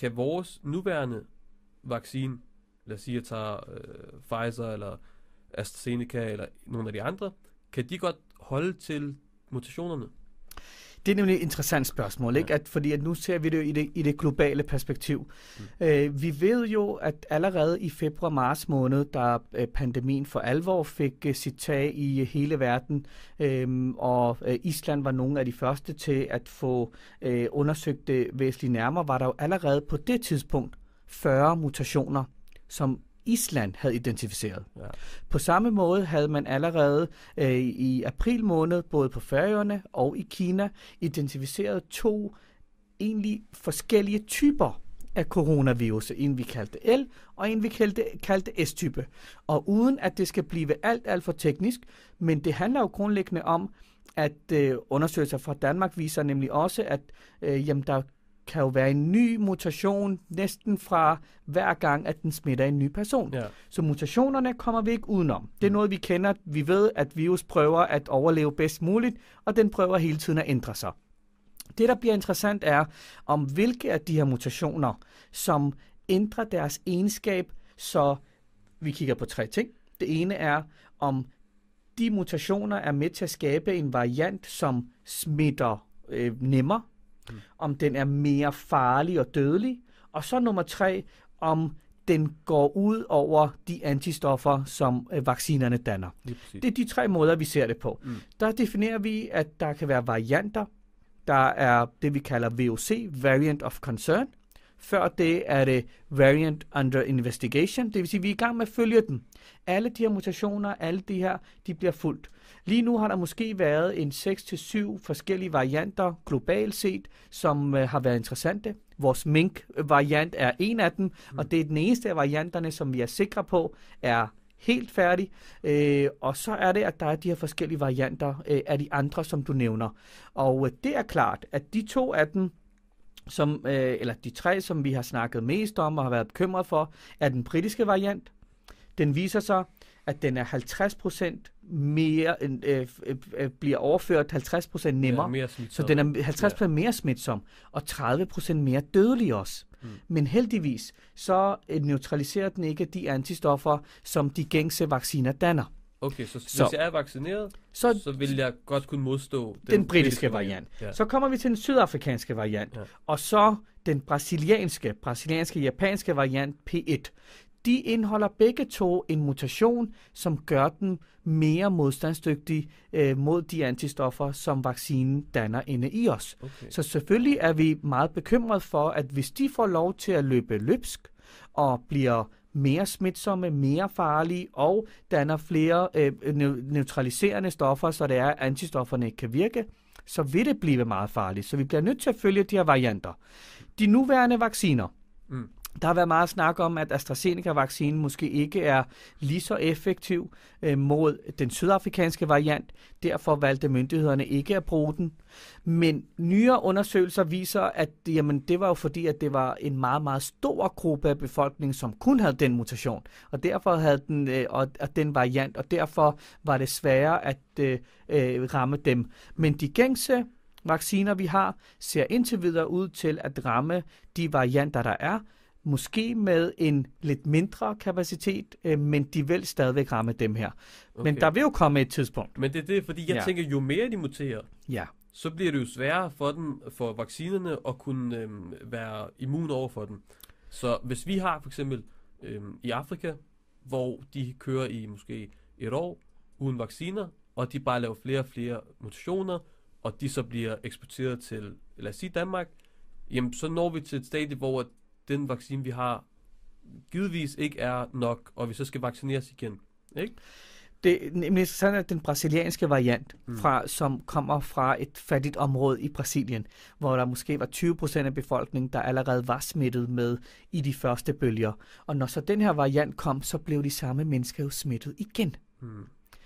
kan vores nuværende vaccine, lad os sige, at jeg tager øh, Pfizer eller AstraZeneca eller nogle af de andre, kan de godt holde til mutationerne? Det er nemlig et interessant spørgsmål, ikke? Ja. At, fordi at nu ser vi det i det, i det globale perspektiv. Mm. Øh, vi ved jo, at allerede i februar-marts måned, da øh, pandemien for alvor fik øh, sit tag i øh, hele verden, øh, og øh, Island var nogle af de første til at få øh, undersøgt det væsentligt nærmere, var der jo allerede på det tidspunkt fyrre mutationer, som Island havde identificeret. Ja. På samme måde havde man allerede øh, i april måned, både på Færøerne og i Kina, identificeret to egentlig forskellige typer af coronavirus. En vi kaldte L, og en vi kaldte, kaldte S-type. Og uden at det skal blive alt, alt for teknisk, men det handler jo grundlæggende om, at øh, undersøgelser fra Danmark viser nemlig også, at øh, jamen, der kan jo være en ny mutation næsten fra hver gang, at den smitter en ny person. Ja. Så mutationerne kommer vi ikke udenom. Det er noget, vi kender. Vi ved, at virus prøver at overleve bedst muligt, og den prøver hele tiden at ændre sig. Det, der bliver interessant, er, om hvilke af de her mutationer, som ændrer deres egenskab, så vi kigger på tre ting. Det ene er, om de mutationer er med til at skabe en variant, som smitter øh, nemmere, Mm. om den er mere farlig og dødelig, og så nummer tre, om den går ud over de antistoffer, som øh, vaccinerne danner. Det er de tre måder, vi ser det på. Mm. Der definerer vi, at der kan være varianter, der er det, vi kalder V O C, Variant of Concern. Før det er det Variant Under Investigation, det vil sige, at vi er i gang med at følge dem. Alle de her mutationer, alle de her, de bliver fulgt. Lige nu har der måske været en seks til syv forskellige varianter globalt set, som øh, har været interessante. Vores mink-variant er en af dem, mm. og det er den eneste af varianterne, som vi er sikre på, er helt færdig. Øh, og så er det, at der er de her forskellige varianter øh, af de andre, som du nævner. Og øh, det er klart, at de to af dem, som, øh, eller de tre, som vi har snakket mest om og har været bekymret for, er den britiske variant. Den viser sig, at den er halvtreds procent mere, øh, øh, bliver overført halvtreds procent nemmere, ja, mere så den er halvtreds procent ja. mere smitsom, og tredive procent mere dødelig også. Mm. Men heldigvis, så øh, neutraliserer den ikke de antistoffer, som de gængse vacciner danner. Okay, så, så hvis jeg er vaccineret, så, så vil jeg godt kunne modstå den, den britiske variant. Ja. Så kommer vi til den sydafrikanske variant, ja. og så den brasilianske, brasilianske-japanske variant P et. De indeholder begge to en mutation, som gør den mere modstandsdygtig øh, mod de antistoffer, som vaccinen danner inde i os. Okay. Så selvfølgelig er vi meget bekymret for, at hvis de får lov til at løbe løbsk og bliver mere smitsomme, mere farlige og danner flere øh, neutraliserende stoffer, så det er, at antistofferne ikke kan virke, så vil det blive meget farligt. Så vi bliver nødt til at følge de her varianter. De nuværende vacciner, mm. der har været meget snak om, at AstraZeneca-vaccinen måske ikke er lige så effektiv øh, mod den sydafrikanske variant. Derfor valgte myndighederne ikke at bruge den. Men nyere undersøgelser viser, at jamen, det var jo fordi, at det var en meget, meget stor gruppe af befolkningen, som kun havde den mutation. Og derfor havde den, øh, og, og den variant, og derfor var det sværere at øh, øh, ramme dem. Men de gængse vacciner, vi har, ser indtil videre ud til at ramme de varianter, der er, måske med en lidt mindre kapacitet, øh, men de vil stadigvæk ramme dem her. Okay. Men der vil jo komme et tidspunkt. Men det er det, fordi jeg ja. tænker, jo mere de muterer, ja. så bliver det jo sværere for dem, for vaccinerne at kunne øh, være immun over for dem. Så hvis vi har for eksempel øh, i Afrika, hvor de kører i måske et år uden vacciner, og de bare laver flere og flere mutationer, og de så bliver eksporteret til, lad os sige Danmark, jamen så når vi til et stadie, hvor den vaccine, vi har, givetvis ikke er nok, og vi så skal vaccineres igen, ikke? Det er nemlig sådan, at den brasilianske variant, mm. fra, som kommer fra et fattigt område i Brasilien, hvor der måske var tyve procent af befolkningen, der allerede var smittet med i de første bølger. Og når så den her variant kom, så blev de samme mennesker jo smittet igen mm.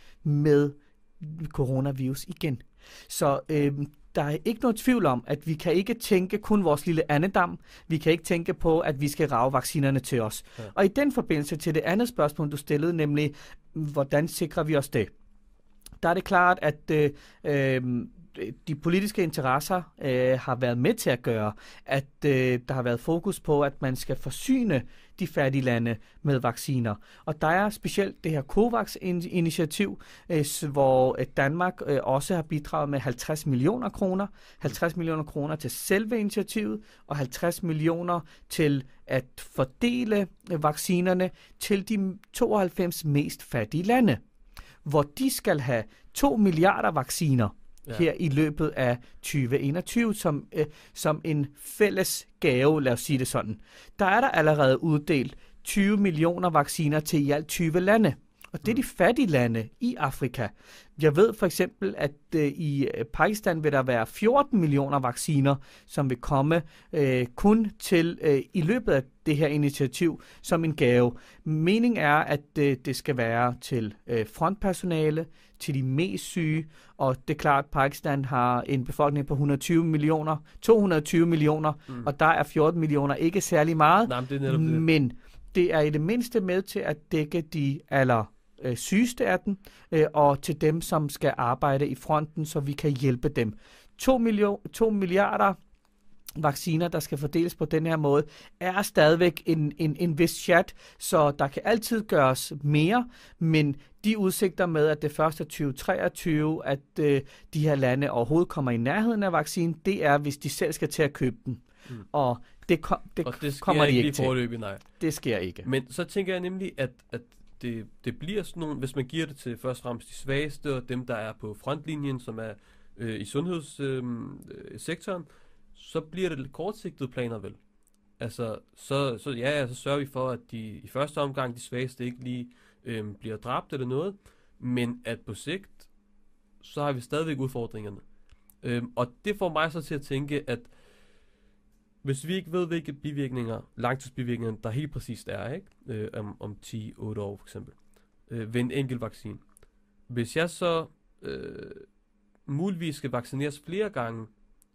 med coronavirus igen. Så øh, der er ikke noget tvivl om, at vi kan ikke tænke kun vores lille andedam. Vi kan ikke tænke på, at vi skal rage vaccinerne til os. Ja. Og i den forbindelse til det andet spørgsmål, du stillede, nemlig, hvordan sikrer vi os det? Der er det klart, at øh, de politiske interesser øh, har været med til at gøre, at øh, der har været fokus på, at man skal forsyne de fattige lande med vacciner. Og der er specielt det her COVAX-initiativ, øh, hvor Danmark øh, også har bidraget med halvtreds millioner kroner. halvtreds millioner kroner til selve initiativet, og halvtreds millioner til at fordele øh, vaccinerne til de tooghalvfems mest fattige lande, hvor de skal have to milliarder vacciner ja. her i løbet af tyve enogtyve, som, øh, som en fælles gave, lad os sige det sådan. Der er der allerede uddelt tyve millioner vacciner til i alt tyve lande. Og det er de fattige lande i Afrika. Jeg ved for eksempel, at øh, i Pakistan vil der være fjorten millioner vacciner, som vil komme øh, kun til øh, i løbet af det her initiativ som en gave. Meningen er, at øh, det skal være til øh, frontpersonale, til de mest syge, og det er klart, at Pakistan har en befolkning på et hundrede og tyve millioner, to hundrede og tyve millioner, mm. og der er fjorten millioner ikke særlig meget, Nej, men, det er netop det. men det er i det mindste med til at dække de aller øh, sygeste af dem, øh, og til dem, som skal arbejde i fronten, så vi kan hjælpe dem. To, million, to milliarder vacciner, der skal fordeles på den her måde, er stadigvæk en, en, en vis chat, så der kan altid gøres mere, men de udsigter med, at det først er tyve treogtyve, at øh, de her lande overhovedet kommer i nærheden af vaccinen, det er, hvis de selv skal til at købe den. Mm. Og det, kom, det, og det kommer de ikke til. Forløbig, nej. Det sker ikke. Men så tænker jeg nemlig, at, at det, det bliver sådan nogle, hvis man giver det til først og fremmest de svageste, og dem, der er på frontlinjen, som er øh, i sundhedssektoren, øh, så bliver det lidt kortsigtede planer vel. Altså, så, så ja, så sørger vi for, at de i første omgang, de svageste ikke lige øh, bliver dræbt eller noget, men at på sigt, så har vi stadigvæk udfordringerne. Øh, og det får mig så til at tænke, at hvis vi ikke ved, hvilke bivirkninger, langtidsbivirkninger, der helt præcist er, ikke? Øh, om, om ti otte år for eksempel, øh, ved en enkelt vaccine. Hvis jeg så øh, muligvis skal vaccineres flere gange,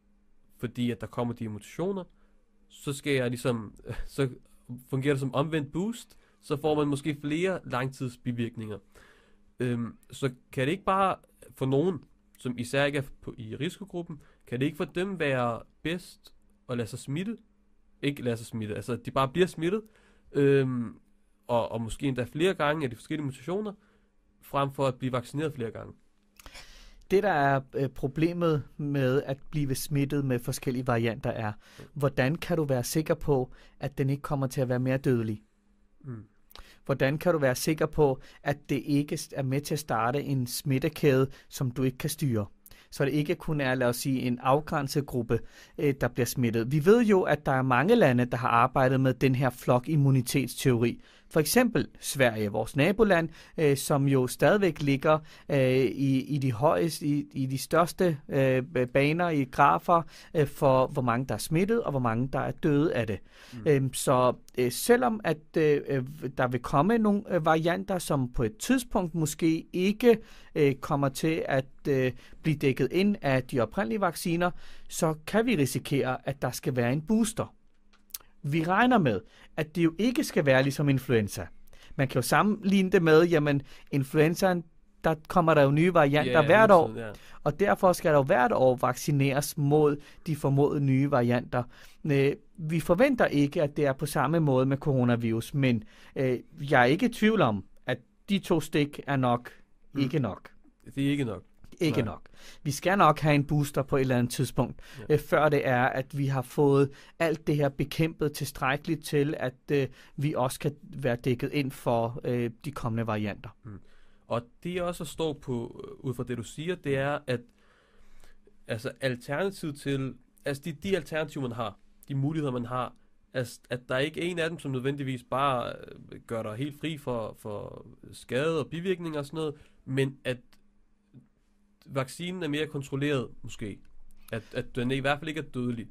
fordi at der kommer de mutationer, så skal jeg ligesom, så fungerer det som omvendt boost, så får man måske flere langtidsbivirkninger. Øhm, så kan det ikke bare for nogen, som især ikke er på, i risikogruppen, kan det ikke for dem være bedst at lade sig smitte? Ikke lade sig smitte, altså de bare bliver smittet, øhm, og, og måske endda flere gange af de forskellige mutationer, frem for at blive vaccineret flere gange. Det, der er øh, problemet med at blive smittet med forskellige varianter, er, hvordan kan du være sikker på, at den ikke kommer til at være mere dødelig? Mm. Hvordan kan du være sikker på, at det ikke er med til at starte en smittekæde, som du ikke kan styre? Så det ikke kun er, lad os sige, en afgrænset gruppe, øh, der bliver smittet. Vi ved jo, at der er mange lande, der har arbejdet med den her flokimmunitetsteori. For eksempel Sverige, vores naboland, øh, som jo stadigvæk ligger øh, i, i de højeste, i, i de største øh, baner i grafer øh, for, hvor mange der er smittet, og hvor mange der er døde af det. Mm. Øhm, så øh, selvom at øh, der vil komme nogle øh, varianter, som på et tidspunkt måske ikke øh, kommer til at øh, blive dækket ind af de oprindelige vacciner, så kan vi risikere, at der skal være en booster. Vi regner med, at det jo ikke skal være ligesom influenza. Man kan jo sammenligne det med, jamen influenzaen, der kommer der jo nye varianter yeah, hvert år, yeah. og derfor skal der jo hvert år vaccineres mod de formodede nye varianter. Vi forventer ikke, at det er på samme måde med coronavirus, men øh, jeg er ikke i tvivl om, at de to stik er nok mm. ikke nok. Det er ikke nok. Ikke Nej. nok. Vi skal nok have en booster på et eller andet tidspunkt, ja. øh, før det er, at vi har fået alt det her bekæmpet tilstrækkeligt til, at øh, vi også kan være dækket ind for øh, de kommende varianter. Mm. Og det jeg også står på, ud fra det du siger, det er, at altså alternativ til, altså de, de alternativer man har, de muligheder man har, altså, at der ikke er en af dem, som nødvendigvis bare gør dig helt fri for, for skade og bivirkninger og sådan noget, men at vaccinen er mere kontrolleret, måske. At, at den i hvert fald ikke er dødelig.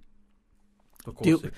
På kort det,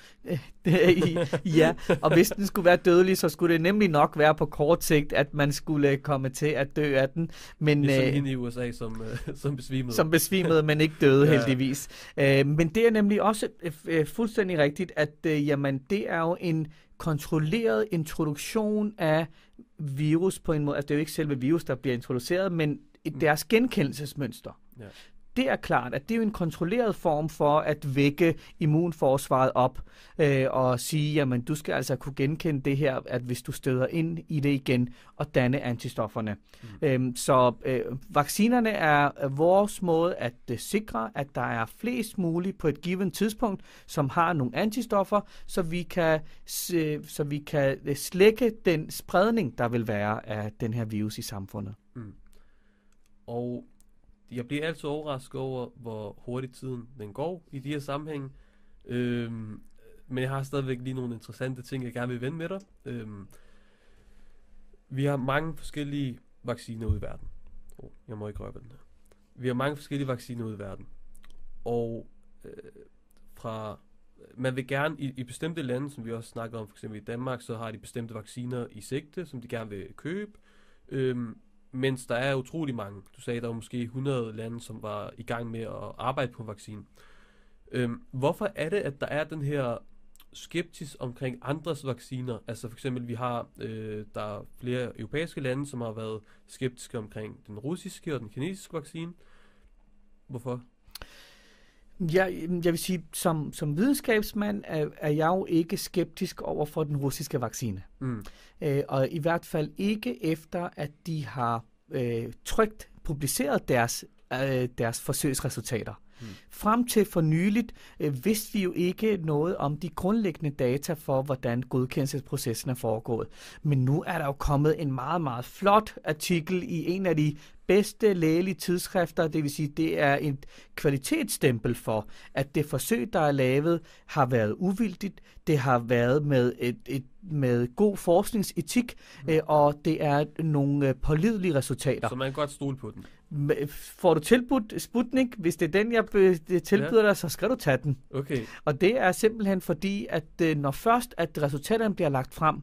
det, ja, og hvis den skulle være dødelig, så skulle det nemlig nok være på kort sigt, at man skulle komme til at dø af den. Men, ligesom øh, hende i U S A, som, øh, som besvimede. Som besvimede, men ikke døde, ja. heldigvis. Øh, men det er nemlig også øh, fuldstændig rigtigt, at øh, jamen, det er jo en kontrolleret introduktion af virus på en måde. Altså det er jo ikke selve virus, der bliver introduceret, men deres genkendelsesmønster. Ja. det er klart, at det er jo en kontrolleret form for at vække immunforsvaret op øh, og sige, jamen du skal altså kunne genkende det her, at hvis du støder ind i det igen og danne antistofferne. Mm. Øhm, så øh, vaccinerne er vores måde at øh, sikre, at der er flest muligt på et given tidspunkt, som har nogle antistoffer, så vi kan, øh, så vi kan øh, slække den spredning, der vil være af den her virus i samfundet. Mm. Og jeg bliver altid overrasket over, hvor hurtigt tiden den går i de her sammenhænge. Øhm, men jeg har stadigvæk lige nogle interessante ting, jeg gerne vil vende med dig. Øhm, vi har mange forskellige vacciner ude i verden. Oh, jeg må ikke røre den her. Vi har mange forskellige vacciner ude i verden. Og øh, fra man vil gerne, i, i bestemte lande, som vi også snakker om, for eksempel i Danmark, så har de bestemte vacciner i sigte, som de gerne vil købe. Øhm, mens der er utrolig mange. Du sagde, der var måske hundrede lande, som var i gang med at arbejde på en vaccine. Øhm, hvorfor er det, at der er den her skepsis omkring andres vacciner? Altså for eksempel, vi har, øh, der er flere europæiske lande, som har været skeptiske omkring den russiske og den kinesiske vaccine. Hvorfor? Ja, jeg vil sige, som, som videnskabsmand er, er jeg jo ikke skeptisk over for den russiske vaccine. Mm. Øh, og i hvert fald ikke efter, at de har øh, trykt, publiceret deres, øh, deres forsøgsresultater. Mm. Frem til for nyligt øh, vidste vi jo ikke noget om de grundlæggende data for, hvordan godkendelsesprocessen er foregået. Men nu er der jo kommet en meget, meget flot artikel i en af de bedste lægelige tidsskrifter, det vil sige, det er et kvalitetsstempel for, at det forsøg, der er lavet, har været uvildigt, det har været med, et, et, med god forskningsetik, mm. øh, og det er nogle øh, pålidelige resultater. Så man kan godt stole på den. Får du tilbudt Sputnik, hvis det er den, jeg tilbyder ja. dig, så skal du tage den. Okay. Og det er simpelthen fordi, at øh, når først at resultaterne bliver lagt frem,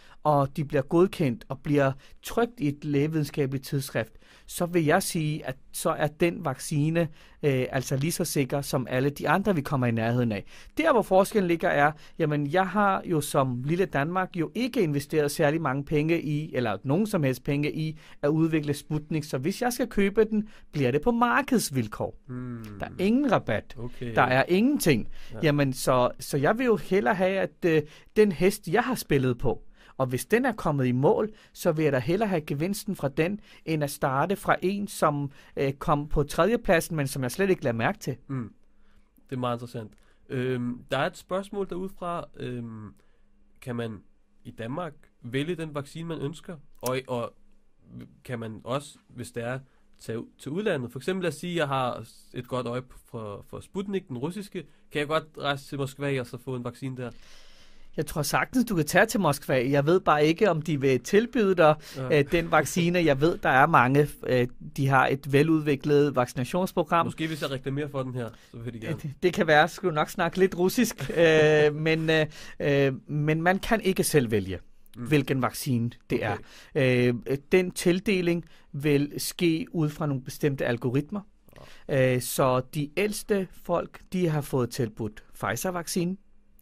og de bliver godkendt og bliver trykt i et lægevidenskabeligt tidsskrift, så vil jeg sige, at så er den vaccine øh, altså lige så sikker som alle de andre, vi kommer i nærheden af. Der, hvor forskellen ligger, er, jamen jeg har jo som lille Danmark jo ikke investeret særlig mange penge i, eller nogen som helst penge i, at udvikle Sputnik, så hvis jeg skal købe den, bliver det på markedsvilkår. Hmm. Der er ingen rabat. Okay. Der er ingenting. Ja. Jamen, så, så jeg vil jo hellere have, at øh, den hest, jeg har spillet på, og hvis den er kommet i mål, så vil jeg da hellere have gevinsten fra den, end at starte fra en, som øh, kom på tredjepladsen, men som jeg slet ikke lader mærke til. Mm. Det er meget interessant. Øhm, der er et spørgsmål derudfra. Øhm, kan man i Danmark vælge den vaccine, man ønsker? Og, og kan man også, hvis det er, tage til udlandet? For eksempel at sige, at jeg har et godt øje for, for Sputnik, den russiske. Kan jeg godt rejse til Moskva og så få en vaccine der? Jeg tror sagtens, du kan tage til Moskva. Jeg ved bare ikke, om de vil tilbyde dig ja. øh, den vaccine. Jeg ved, der er mange. Øh, de har et veludviklet vaccinationsprogram. Måske hvis jeg reklamerer for den her, så vil de gerne. Det, det kan være, skulle du nok snakke lidt russisk. øh, men, øh, øh, men man kan ikke selv vælge, mm. hvilken vaccine det okay. er. Øh, den tildeling vil ske ud fra nogle bestemte algoritmer. Ja. Øh, så de ældste folk, de har fået tilbudt Pfizer-vaccinen.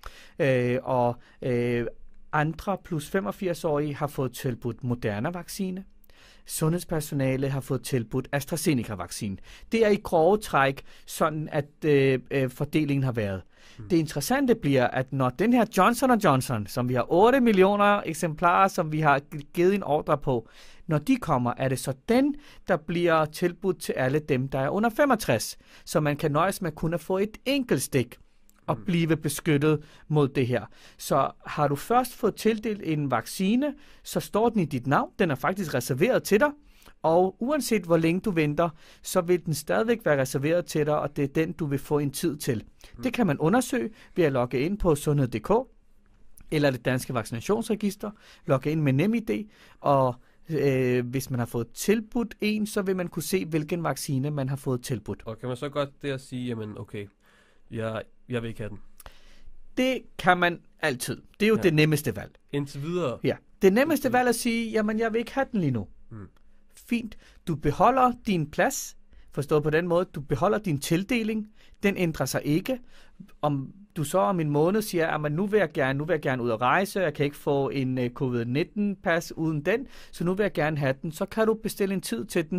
Øh, og øh, andre plus femogfirs-årige har fået tilbudt Moderna-vaccine. Sundhedspersonale har fået tilbudt AstraZeneca-vaccine. Det er i grove træk sådan, at øh, øh, fordelingen har været. Mm. Det interessante bliver, at når den her Johnson og Johnson, som vi har otte millioner eksemplarer, som vi har givet en ordre på, når de kommer, er det så den, der bliver tilbudt til alle dem, der er under femogtres. Så man kan nøjes med kun at få et enkelt stik og blive beskyttet mod det her. Så har du først fået tildelt en vaccine, så står den i dit navn. Den er faktisk reserveret til dig. Og uanset hvor længe du venter, så vil den stadigvæk være reserveret til dig, og det er den, du vil få en tid til. Mm. Det kan man undersøge ved at logge ind på sundhed punktum d k eller det danske vaccinationsregister, logge ind med NemID, og øh, hvis man har fået tilbudt en, så vil man kunne se, hvilken vaccine man har fået tilbudt. Og kan man så godt der sige, jamen okay, jeg, jeg vil ikke have den? Det kan man altid. Det er jo ja. det nemmeste valg. Indtil videre? Ja. Det nemmeste valg er at sige, jamen jeg vil ikke have den lige nu. Mm. Fint. Du beholder din plads, forstået på den måde, du beholder din tildeling, den ændrer sig ikke. Om du så om en måned siger, at nu vil jeg gerne, nu vil jeg gerne ud at rejse, jeg kan ikke få en uh, covid nitten pas uden den, så nu vil jeg gerne have den, så kan du bestille en tid til den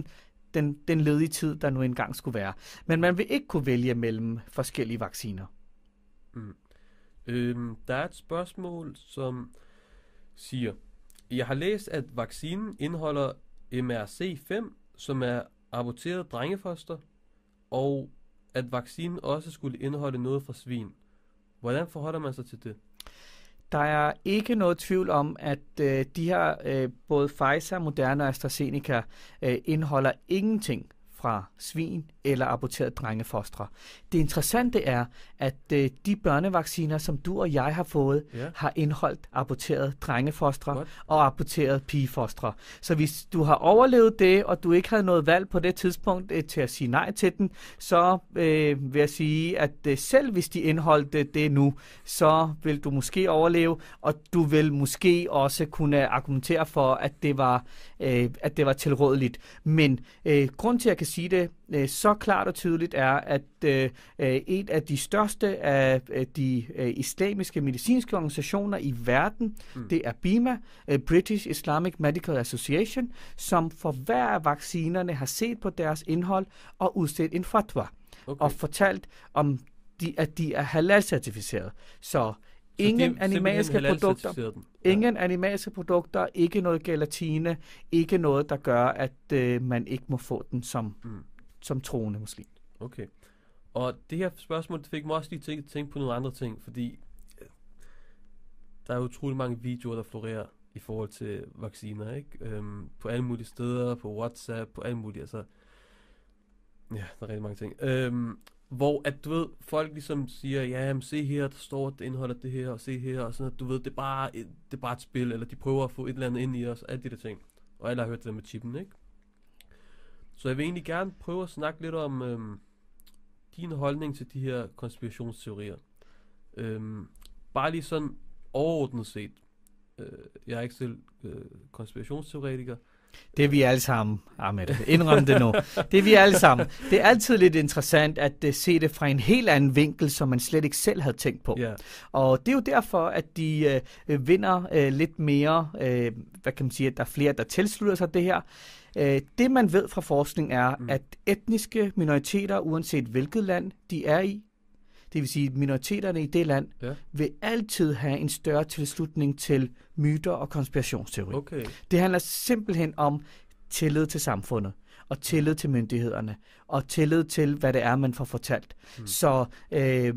den, den ledige tid, der nu engang skulle være. Men man vil ikke kunne vælge mellem forskellige vacciner. Mm. Øhm, der er et spørgsmål, som siger, jeg har læst, at vaccinen indeholder M R C fem, som er aborteret drengefoster, og at vaccinen også skulle indeholde noget fra svin. Hvordan forholder man sig til det? Der er ikke noget tvivl om, at øh, de her, øh, både Pfizer, Moderna og AstraZeneca, øh, indeholder ingenting fra svin eller aborterede drengefostre. Det interessante er, at øh, de børnevacciner, som du og jeg har fået, Ja. har indholdt aborterede drengefostre What? og aborterede pigefostre. Så hvis du har overlevet det, og du ikke havde noget valg på det tidspunkt øh, til at sige nej til den, så øh, vil jeg sige, at øh, selv hvis de indeholdt det, det nu, så vil du måske overleve, og du vil måske også kunne argumentere for, at det var, øh, at det var tilrådeligt. Men øh, grund til, at jeg kan sige det øh, så klart og tydeligt, er, at øh, et af de største af øh, de øh, islamiske medicinske organisationer i verden, mm. det er B I M A, øh, British Islamic Medical Association, som for hver af vaccinerne har set på deres indhold og udstedt en fatwa, okay. og fortalt, om de, at de er halal-certificeret. Så ingen animalske produkter, ja. ingen animalske produkter, ikke noget gelatine, ikke noget, der gør, at øh, man ikke må få den som, mm. som troende muslim. Okay. Og det her spørgsmål fik mig også lige til at tænke på nogle andre ting, fordi øh, der er utrolig mange videoer, der florerer i forhold til vacciner, ikke? Øhm, på alle mulige steder, på WhatsApp, på alle mulige, altså, ja, der er rigtig mange ting. Øhm, hvor at du ved, folk ligesom siger, ja, jamen, se her, der står, det indeholder det her, og se her, og sådan at du ved, det er bare et, det er bare et spil, eller de prøver at få et eller andet ind i os, alle de der ting. Og alle har hørt det der med chippen, ikke? Så jeg vil egentlig gerne prøve at snakke lidt om øhm, din holdning til de her konspirationsteorier. Øhm, bare lige sådan overordnet set. Øh, jeg er ikke selv øh, konspirationsteoretiker. Det er vi alle sammen, Ahmed. Indrøm det nu. Det er vi alle sammen. Det er altid lidt interessant at uh, se det fra en helt anden vinkel, som man slet ikke selv havde tænkt på. Yeah. Og det er jo derfor, at de uh, vinder uh, lidt mere, uh, hvad kan man sige, at der er flere, der tilslutter sig det her. Uh, det man ved fra forskning er, mm. at etniske minoriteter, uanset hvilket land de er i, det vil sige, at minoriteterne i det land, ja. vil altid have en større tilslutning til myter og konspirationsteorier. Okay. Det handler simpelthen om tillid til samfundet, og tillid til myndighederne, og tillid til, hvad det er, man får fortalt. Mm. Så øh,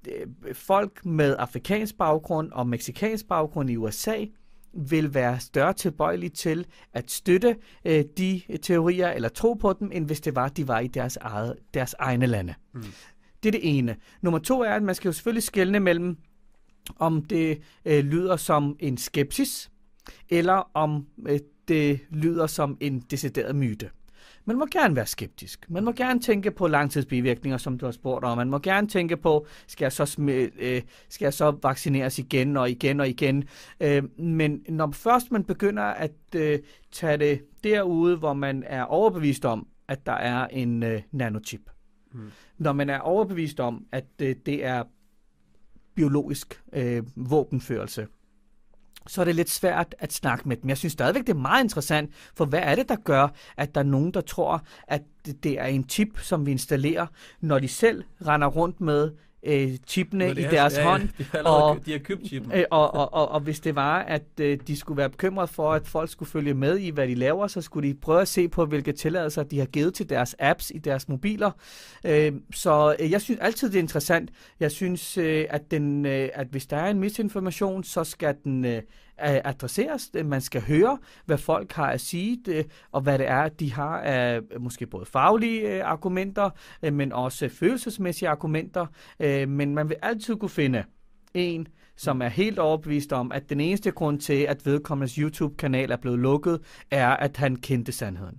folk med afrikansk baggrund og mexikansk baggrund i U S A vil være større tilbøjelige til at støtte øh, de teorier, eller tro på dem, end hvis det var, de var i deres, eget, deres egne lande. Mm. Det er det ene. Nummer to er, at man skal jo selvfølgelig skelne mellem, om det øh, lyder som en skepsis, eller om øh, det lyder som en decideret myte. Man må gerne være skeptisk. Man må gerne tænke på langtidsbivirkninger, som du har spurgt om. Man må gerne tænke på, skal jeg så, sm- øh, skal jeg så vaccineres igen og igen og igen. Øh, men når først man begynder at øh, tage det derude, hvor man er overbevist om, at der er en øh, nanochip, Hmm. når man er overbevist om, at øh, det er biologisk øh, våbenførelse, så er det lidt svært at snakke med dem. Jeg synes stadigvæk, det er meget interessant, for hvad er det, der gør, at der er nogen, der tror, at det er en chip, som vi installerer, når de selv render rundt med øh, chipene i deres ja, hånd. Ja, de, og, de har købt chippen. Øh, og, og, og, og hvis det var, at øh, de skulle være bekymret for, at folk skulle følge med i, hvad de laver, så skulle de prøve at se på, hvilke tilladelser de har givet til deres apps i deres mobiler. Øh, så øh, jeg synes altid, det er interessant. Jeg synes, øh, at, den, øh, at hvis der er en misinformation, så skal den øh, adresseres. Man skal høre, hvad folk har at sige, det, og hvad det er, de har af måske både faglige øh, argumenter, øh, men også følelsesmæssige argumenter. Øh, men man vil altid kunne finde en, som er helt overbevist om, at den eneste grund til, at vedkommendes YouTube-kanal er blevet lukket, er, at han kendte sandheden.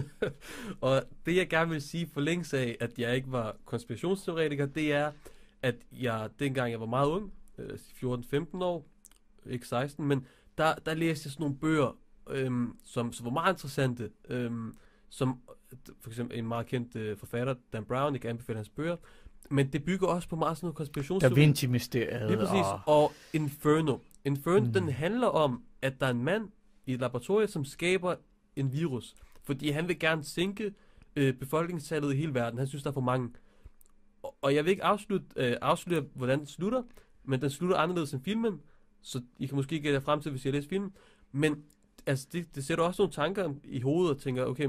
Og det, jeg gerne vil sige for længst af, at jeg ikke var konspirationsteoretiker, det er, at jeg dengang jeg var meget ung, fjorten femten år, ikke seksten, men der, der læste jeg sådan nogle bøger, øhm, som, som var meget interessante, øhm, som for eksempel en meget kendt øh, forfatter, Dan Brown, jeg kan anbefale hans bøger, men det bygger også på meget sådan noget konspirationsteori. Da Vinci-mysteriet. Det er præcis. Og, og Inferno. Inferno, mm. den handler om, at der er en mand i et laboratorium, som skaber en virus. Fordi han vil gerne sænke øh, befolkningstallet i hele verden. Han synes, der er for mange. Og, og jeg vil ikke afslutte, øh, afsløre, hvordan den slutter, men den slutter anderledes end filmen, så I kan måske gætte jer frem til, hvis I har læst filmen. Men altså, det, det sætter også nogle tanker i hovedet og tænker, okay,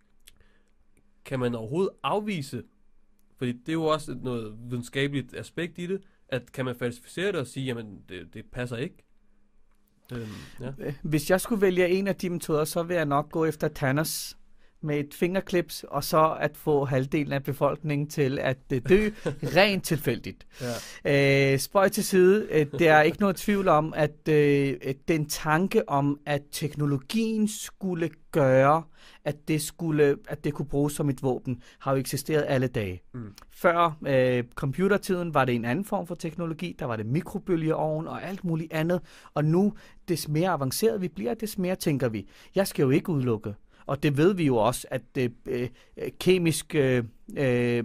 kan man overhovedet afvise, fordi det er jo også noget videnskabeligt aspekt i det, at kan man falsificere det og sige, jamen det, det passer ikke. Øhm, ja. Hvis jeg skulle vælge en af de metoder, så vil jeg nok gå efter Thanos med et fingerklips, og så at få halvdelen af befolkningen til at uh, dø rent tilfældigt. Ja. Øh, spøj til side, øh, der er ikke noget tvivl om, at øh, den tanke om, at teknologien skulle gøre, at det skulle, at det kunne bruges som et våben, har jo eksisteret alle dage. Mm. Før øh, computertiden var det en anden form for teknologi, der var det mikrobølgeovn og alt muligt andet, og nu, des mere avanceret vi bliver, des mere tænker vi, jeg skal jo ikke udelukke. Og det ved vi jo også, at øh, øh, kemiske øh,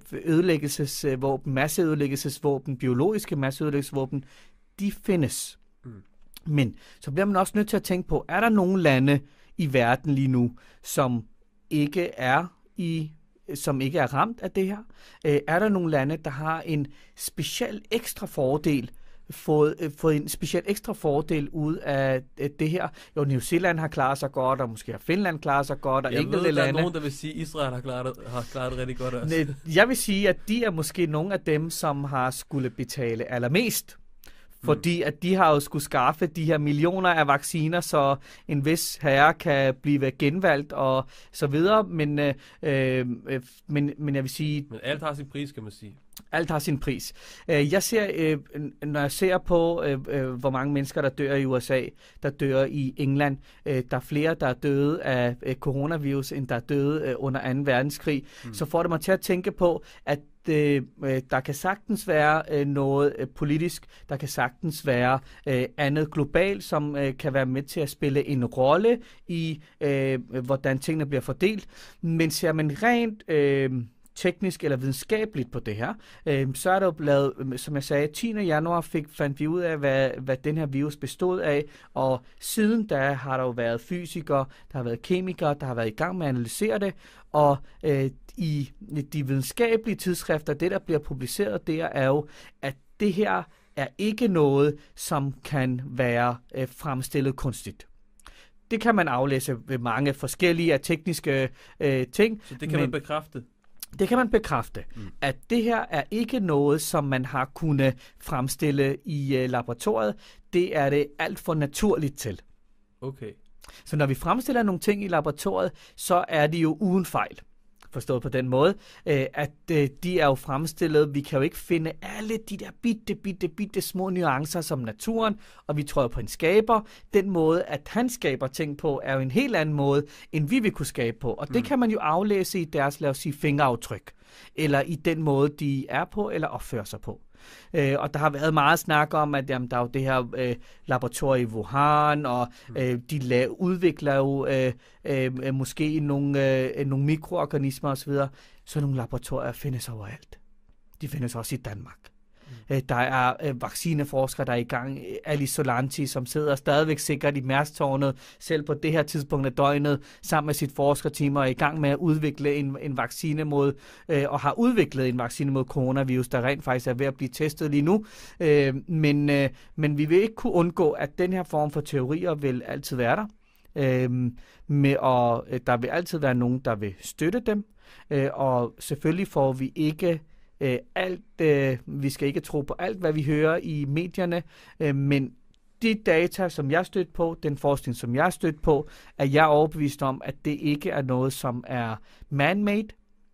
ødelæggelsesvåben, masseødelæggelsesvåben, biologiske masseødelæggelsesvåben, de findes. Mm. Men så bliver man også nødt til at tænke på, er der nogle lande i verden lige nu, som ikke er i som ikke er ramt af det her? Øh, er der nogle lande, der har en speciel ekstra fordel, fået, øh, fået en speciel ekstra fordel ud af øh, det her? Jo, New Zealand har klaret sig godt, og måske har Finland klaret sig godt, og jeg enkelte ved, lande. Der er nogen, der vil sige, at Israel har klaret det, har klaret det rigtig godt også. Jeg vil sige, at de er måske nogle af dem, som har skulle betale allermest. Fordi at de har jo skulle skaffe de her millioner af vacciner, så en vis herre kan blive genvalgt og så videre. Men, øh, øh, men, men jeg vil sige... Men alt har sin pris, kan man sige. Alt har sin pris. Jeg ser, øh, når jeg ser på, øh, øh, hvor mange mennesker, der dør i U S A, der dør i England, øh, der er flere, der er døde af øh, coronavirus, end der er døde øh, under anden verdenskrig, mm. så får det mig til at tænke på, at øh, der kan sagtens være øh, noget øh, politisk, der kan sagtens være øh, andet globalt, som øh, kan være med til at spille en rolle i, øh, hvordan tingene bliver fordelt. Men ser man rent... Øh, teknisk eller videnskabeligt på det her, øh, så er der jo lavet, som jeg sagde, tiende januar fik, fandt vi ud af, hvad, hvad den her virus bestod af, og siden da har der jo været fysikere, der har været kemikere, der har været i gang med at analysere det, og øh, i de videnskabelige tidsskrifter, det der bliver publiceret der, er jo, at det her er ikke noget, som kan være øh, fremstillet kunstigt. Det kan man aflæse ved mange forskellige tekniske øh, ting. Så det kan men, man bekræfte? Det kan man bekræfte, mm. at det her er ikke noget, som man har kunnet fremstille i uh, laboratoriet. Det er det alt for naturligt til. Okay. Så når vi fremstiller nogle ting i laboratoriet, så er de jo uden fejl. Forstået på den måde, øh, at øh, de er jo fremstillet. Vi kan jo ikke finde alle de der bitte, bitte, bitte små nuancer som naturen, og vi tror på en skaber. Den måde, at han skaber ting på, er jo en helt anden måde, end vi vil kunne skabe på. Og det mm. kan man jo aflæse i deres, lad os sige, fingeraftryk, eller i den måde, de er på, eller opfører sig på. Øh, og der har været meget snak om, at jamen, der er jo det her øh, laboratorium i Wuhan, og øh, de la- udvikler jo øh, øh, måske nogle, øh, nogle mikroorganismer osv. Så nogle laboratorier findes overalt. De findes også i Danmark. Mm. Øh, der er øh, vaccineforskere, der er i gang. Alice Solanti, som sidder stadigvæk sikkert i Mærstårnet, selv på det her tidspunkt af døgnet, sammen med sit forskerteam, og er i gang med at udvikle en, en vaccine mod, øh, og har udviklet en vaccine mod coronavirus, der rent faktisk er ved at blive testet lige nu. Øh, men, øh, men vi vil ikke kunne undgå, at den her form for teorier vil altid være der. Øh, med, og øh, der vil altid være nogen, der vil støtte dem. Øh, og selvfølgelig får vi ikke Øh, alt, øh, vi skal ikke tro på alt, hvad vi hører i medierne, øh, men de data, som jeg stødt på, den forskning, som jeg stødt på, er jeg overbevist om, at det ikke er noget, som er man-made.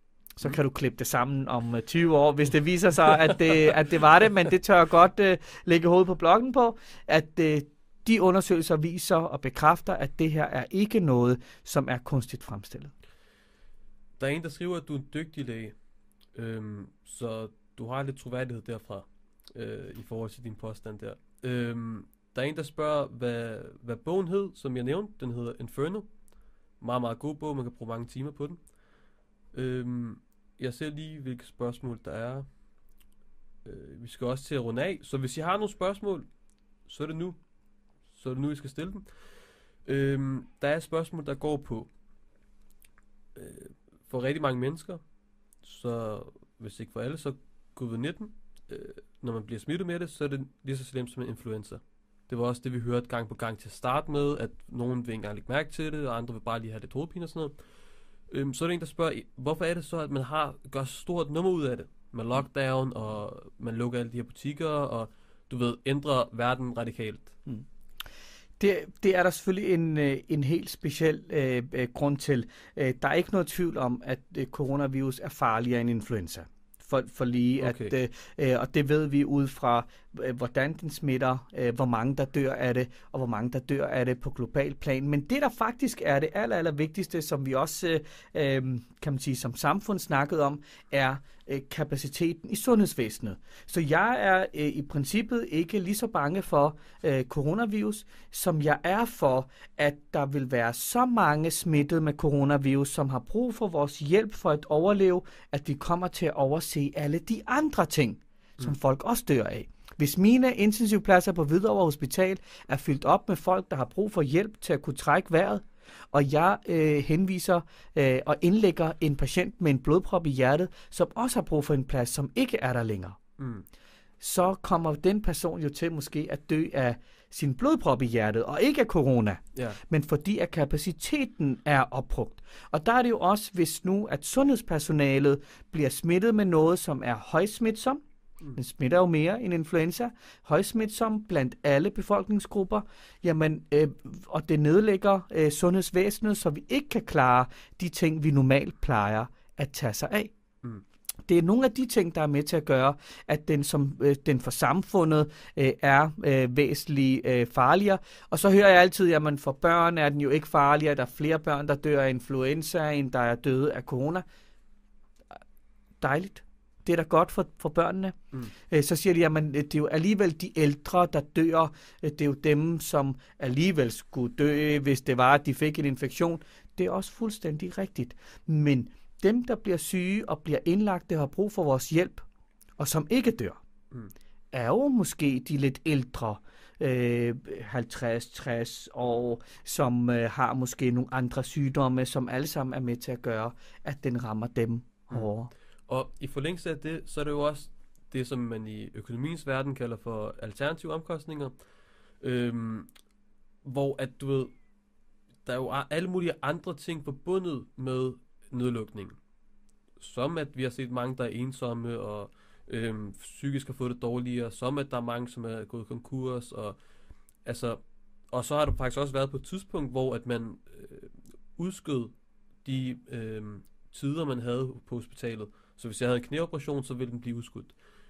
Så kan du klippe det sammen om tyve år, hvis det viser sig, at det, at det var det, men det tør jeg godt øh, lægge hovedet på bloggen på, at øh, de undersøgelser viser og bekræfter, at det her er ikke noget, som er kunstigt fremstillet. Der er en, der skriver, at du er en dygtig læge. Øhm, så du har lidt troværdighed derfra øh, i forhold til din påstand der. Øhm, der er en, der spørger, hvad, hvad bogen hed, som jeg nævnte. Den hedder Inferno. Meget, meget god bog. Man kan bruge mange timer på den. Øhm, jeg ser lige, hvilke spørgsmål der er. Øh, vi skal også til at runde af. Så hvis I har nogle spørgsmål, så er det nu. Så er det nu, I skal stille dem. Øhm, der er et spørgsmål, der går på... Øh, for rigtig mange mennesker, så hvis ikke for alle, så covid nitten, øh, når man bliver smittet med det, så er det lige så slemt som en influenza. Det var også det, vi hørte gang på gang til at starte med, at nogen vil ikke engang lægge mærke til det, og andre vil bare lige have lidt hovedpine og sådan noget. Øhm, så er det en, der spørger, hvorfor er det så, at man har gør stort nummer ud af det? Med lockdown, og man lukker alle de her butikker, og du ved, ændrer verden radikalt. Mm. Det, det er der selvfølgelig en, en helt speciel øh, grund til. Der er ikke noget tvivl om, at øh, coronavirus er farligere end influenza. For, for lige Okay. at, øh, og det ved vi ud fra, øh, hvordan den smitter, øh, hvor mange der dør af det, og hvor mange der dør af det på global plan. Men det, der faktisk er det aller, aller vigtigste, som vi også, øh, kan man sige, som samfund snakkede om, er øh, kapaciteten i sundhedsvæsenet. Så jeg er øh, i princippet ikke lige så bange for øh, coronavirus, som jeg er for, at der vil være så mange smittet med coronavirus, som har brug for vores hjælp for at overleve, at vi kommer til at overse alle de andre ting, som mm. folk også dør af. Hvis mine intensivpladser på Hvidovre Hospital er fyldt op med folk, der har brug for hjælp til at kunne trække vejret, og jeg øh, henviser øh, og indlægger en patient med en blodprop i hjertet, som også har brug for en plads, som ikke er der længere, mm. så kommer den person jo til måske at dø af sin blodprop i hjertet, og ikke af corona, ja. Men fordi at kapaciteten er opbrugt. Og der er det jo også, hvis nu at sundhedspersonalet bliver smittet med noget, som er højsmitsom. Mm. Den smitter jo mere end influenza. Højsmitsom blandt alle befolkningsgrupper. Jamen, øh, og det nedlægger øh, sundhedsvæsenet, så vi ikke kan klare de ting, vi normalt plejer at tage sig af. Mm. Det er nogle af de ting, der er med til at gøre, at den, som, øh, den for samfundet øh, er øh, væsentligt øh, farligere. Og så hører jeg altid, at man for børn er den jo ikke farligere. Der er flere børn, der dør af influenza, end der er døde af corona. Dejligt. Det er da godt for, for børnene. Mm. Øh, så siger de, at man, det er jo alligevel de ældre, der dør. Det er jo dem, som alligevel skulle dø, hvis det var, at de fik en infektion. Det er også fuldstændig rigtigt. Men dem, der bliver syge og bliver indlagt, der har brug for vores hjælp, og som ikke dør, mm. er jo måske de lidt ældre, øh, halvtreds tres år, som øh, har måske nogle andre sygdomme, som alle sammen er med til at gøre, at den rammer dem mm. hårdere. Og i forlængelse af det, så er det jo også det, som man i økonomiens verden kalder for alternative omkostninger, øhm, hvor at du ved, der er jo alle mulige andre ting forbundet med nedlukningen. Som at vi har set mange, der er ensomme og øhm, psykisk har fået det dårligere, som at der er mange, som er gået konkurs, og altså, og så har der faktisk også været på et tidspunkt, hvor at man øh, udskød de øh, tider, man havde på hospitalet. Så hvis jeg havde en knæoperation, så ville den blive udskudt.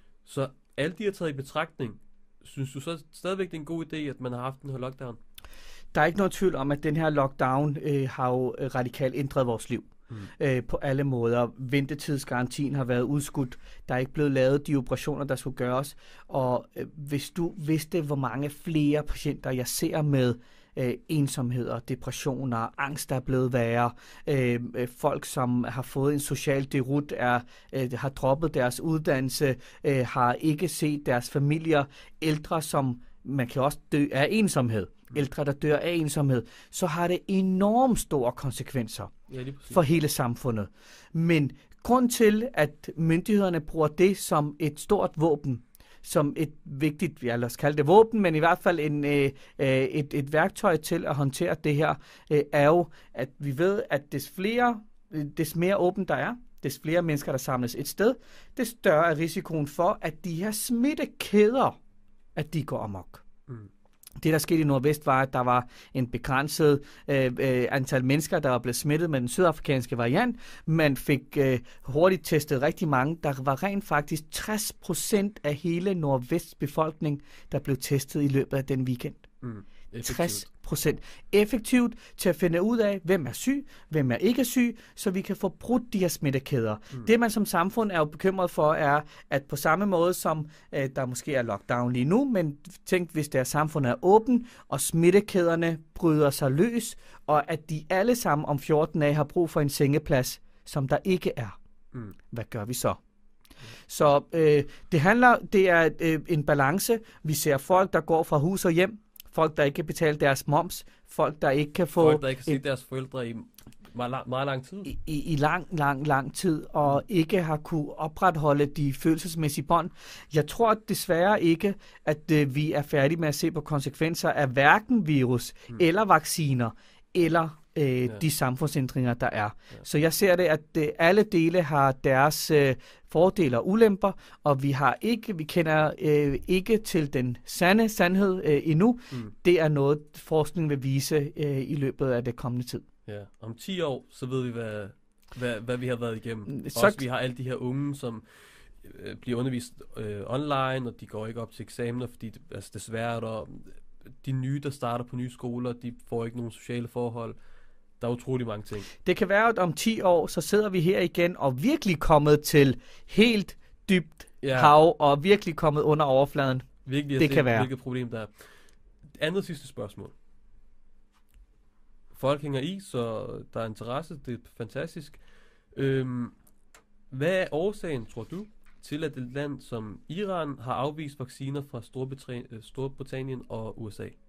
Så alle de har taget i betragtning. Synes du så stadigvæk, det er en god idé, at man har haft den her lockdown? Der er ikke noget tvivl om, at den her lockdown øh, har jo radikalt ændret vores liv. Mm. Øh, på alle måder. Ventetidsgarantien har været udskudt. Der er ikke blevet lavet de operationer, der skulle gøres. Og øh, hvis du vidste, hvor mange flere patienter jeg ser med øh, ensomheder, depressioner, angst, der er blevet værre, øh, øh, folk, som har fået en social derut, er, øh, har droppet deres uddannelse, øh, har ikke set deres familier, ældre, som man kan også dø af ensomhed, ældre, der dør af ensomhed, så har det enormt store konsekvenser ja, for hele samfundet. Men grund til, at myndighederne bruger det som et stort våben, som et vigtigt, ja, lad os kalde det våben, men i hvert fald en, øh, et, et værktøj til at håndtere det her, øh, er jo, at vi ved, at des flere, des mere åbent der er, des flere mennesker, der samles et sted, des større er risikoen for, at de her smittekæder, at de går amok. Mm. Det, der skete i Nordvest, var, at der var en begrænset øh, øh, antal mennesker, der var blevet smittet med den sydafrikanske variant. Man fik øh, hurtigt testet rigtig mange. Der var rent faktisk tres procent af hele Nordvests befolkning, der blev testet i løbet af den weekend. Mm. tres procent. Effektivt til at finde ud af, hvem er syg, hvem er ikke syg, så vi kan få brudt de her smittekæder. Mm. Det, man som samfund er jo bekymret for, er, at på samme måde som øh, der måske er lockdown lige nu, men tænk, hvis det er samfundet er åben, og smittekæderne bryder sig løs, og at de alle sammen om fjorten dage har brug for en sengeplads, som der ikke er. Mm. Hvad gør vi så? Så øh, det handler, det er øh, en balance. Vi ser folk, der går fra hus og hjem, folk, der ikke kan betale deres moms, folk, der ikke kan få... Folk, der ikke kan se deres forældre i meget, lang, meget lang tid. I, i lang, lang, lang tid, og ikke har kunne opretholde de følelsesmæssige bånd. Jeg tror desværre ikke, at øh, vi er færdige med at se på konsekvenser af hverken virus mm. eller vacciner, eller øh, ja. de samfundsændringer, der er. Ja. Så jeg ser det, at øh, alle dele har deres øh, fordele og ulemper, og vi har ikke, vi kender øh, ikke til den sande sandhed øh, endnu. Mm. Det er noget, forskningen vil vise øh, i løbet af det kommende tid. Ja, om ti år, så ved vi, hvad, hvad, hvad vi har været igennem. Så... Også vi har alle de her unge, som øh, bliver undervist øh, online, og de går ikke op til eksamener, fordi det, altså, desværre er der de nye, der starter på nye skoler, de får ikke nogen sociale forhold. Der er utrolig mange ting. Det kan være, at om ti år, så sidder vi her igen og virkelig kommet til helt dybt ja. hav, og virkelig kommet under overfladen. Virkelig det se, kan være. Hvilket problem der er. Andet sidste spørgsmål. Folk hænger i, så der er interesse. Det er fantastisk. Øhm, hvad er årsagen, tror du, til at et land som Iran har afvist vacciner fra Storbritannien, Storbritannien og U S A?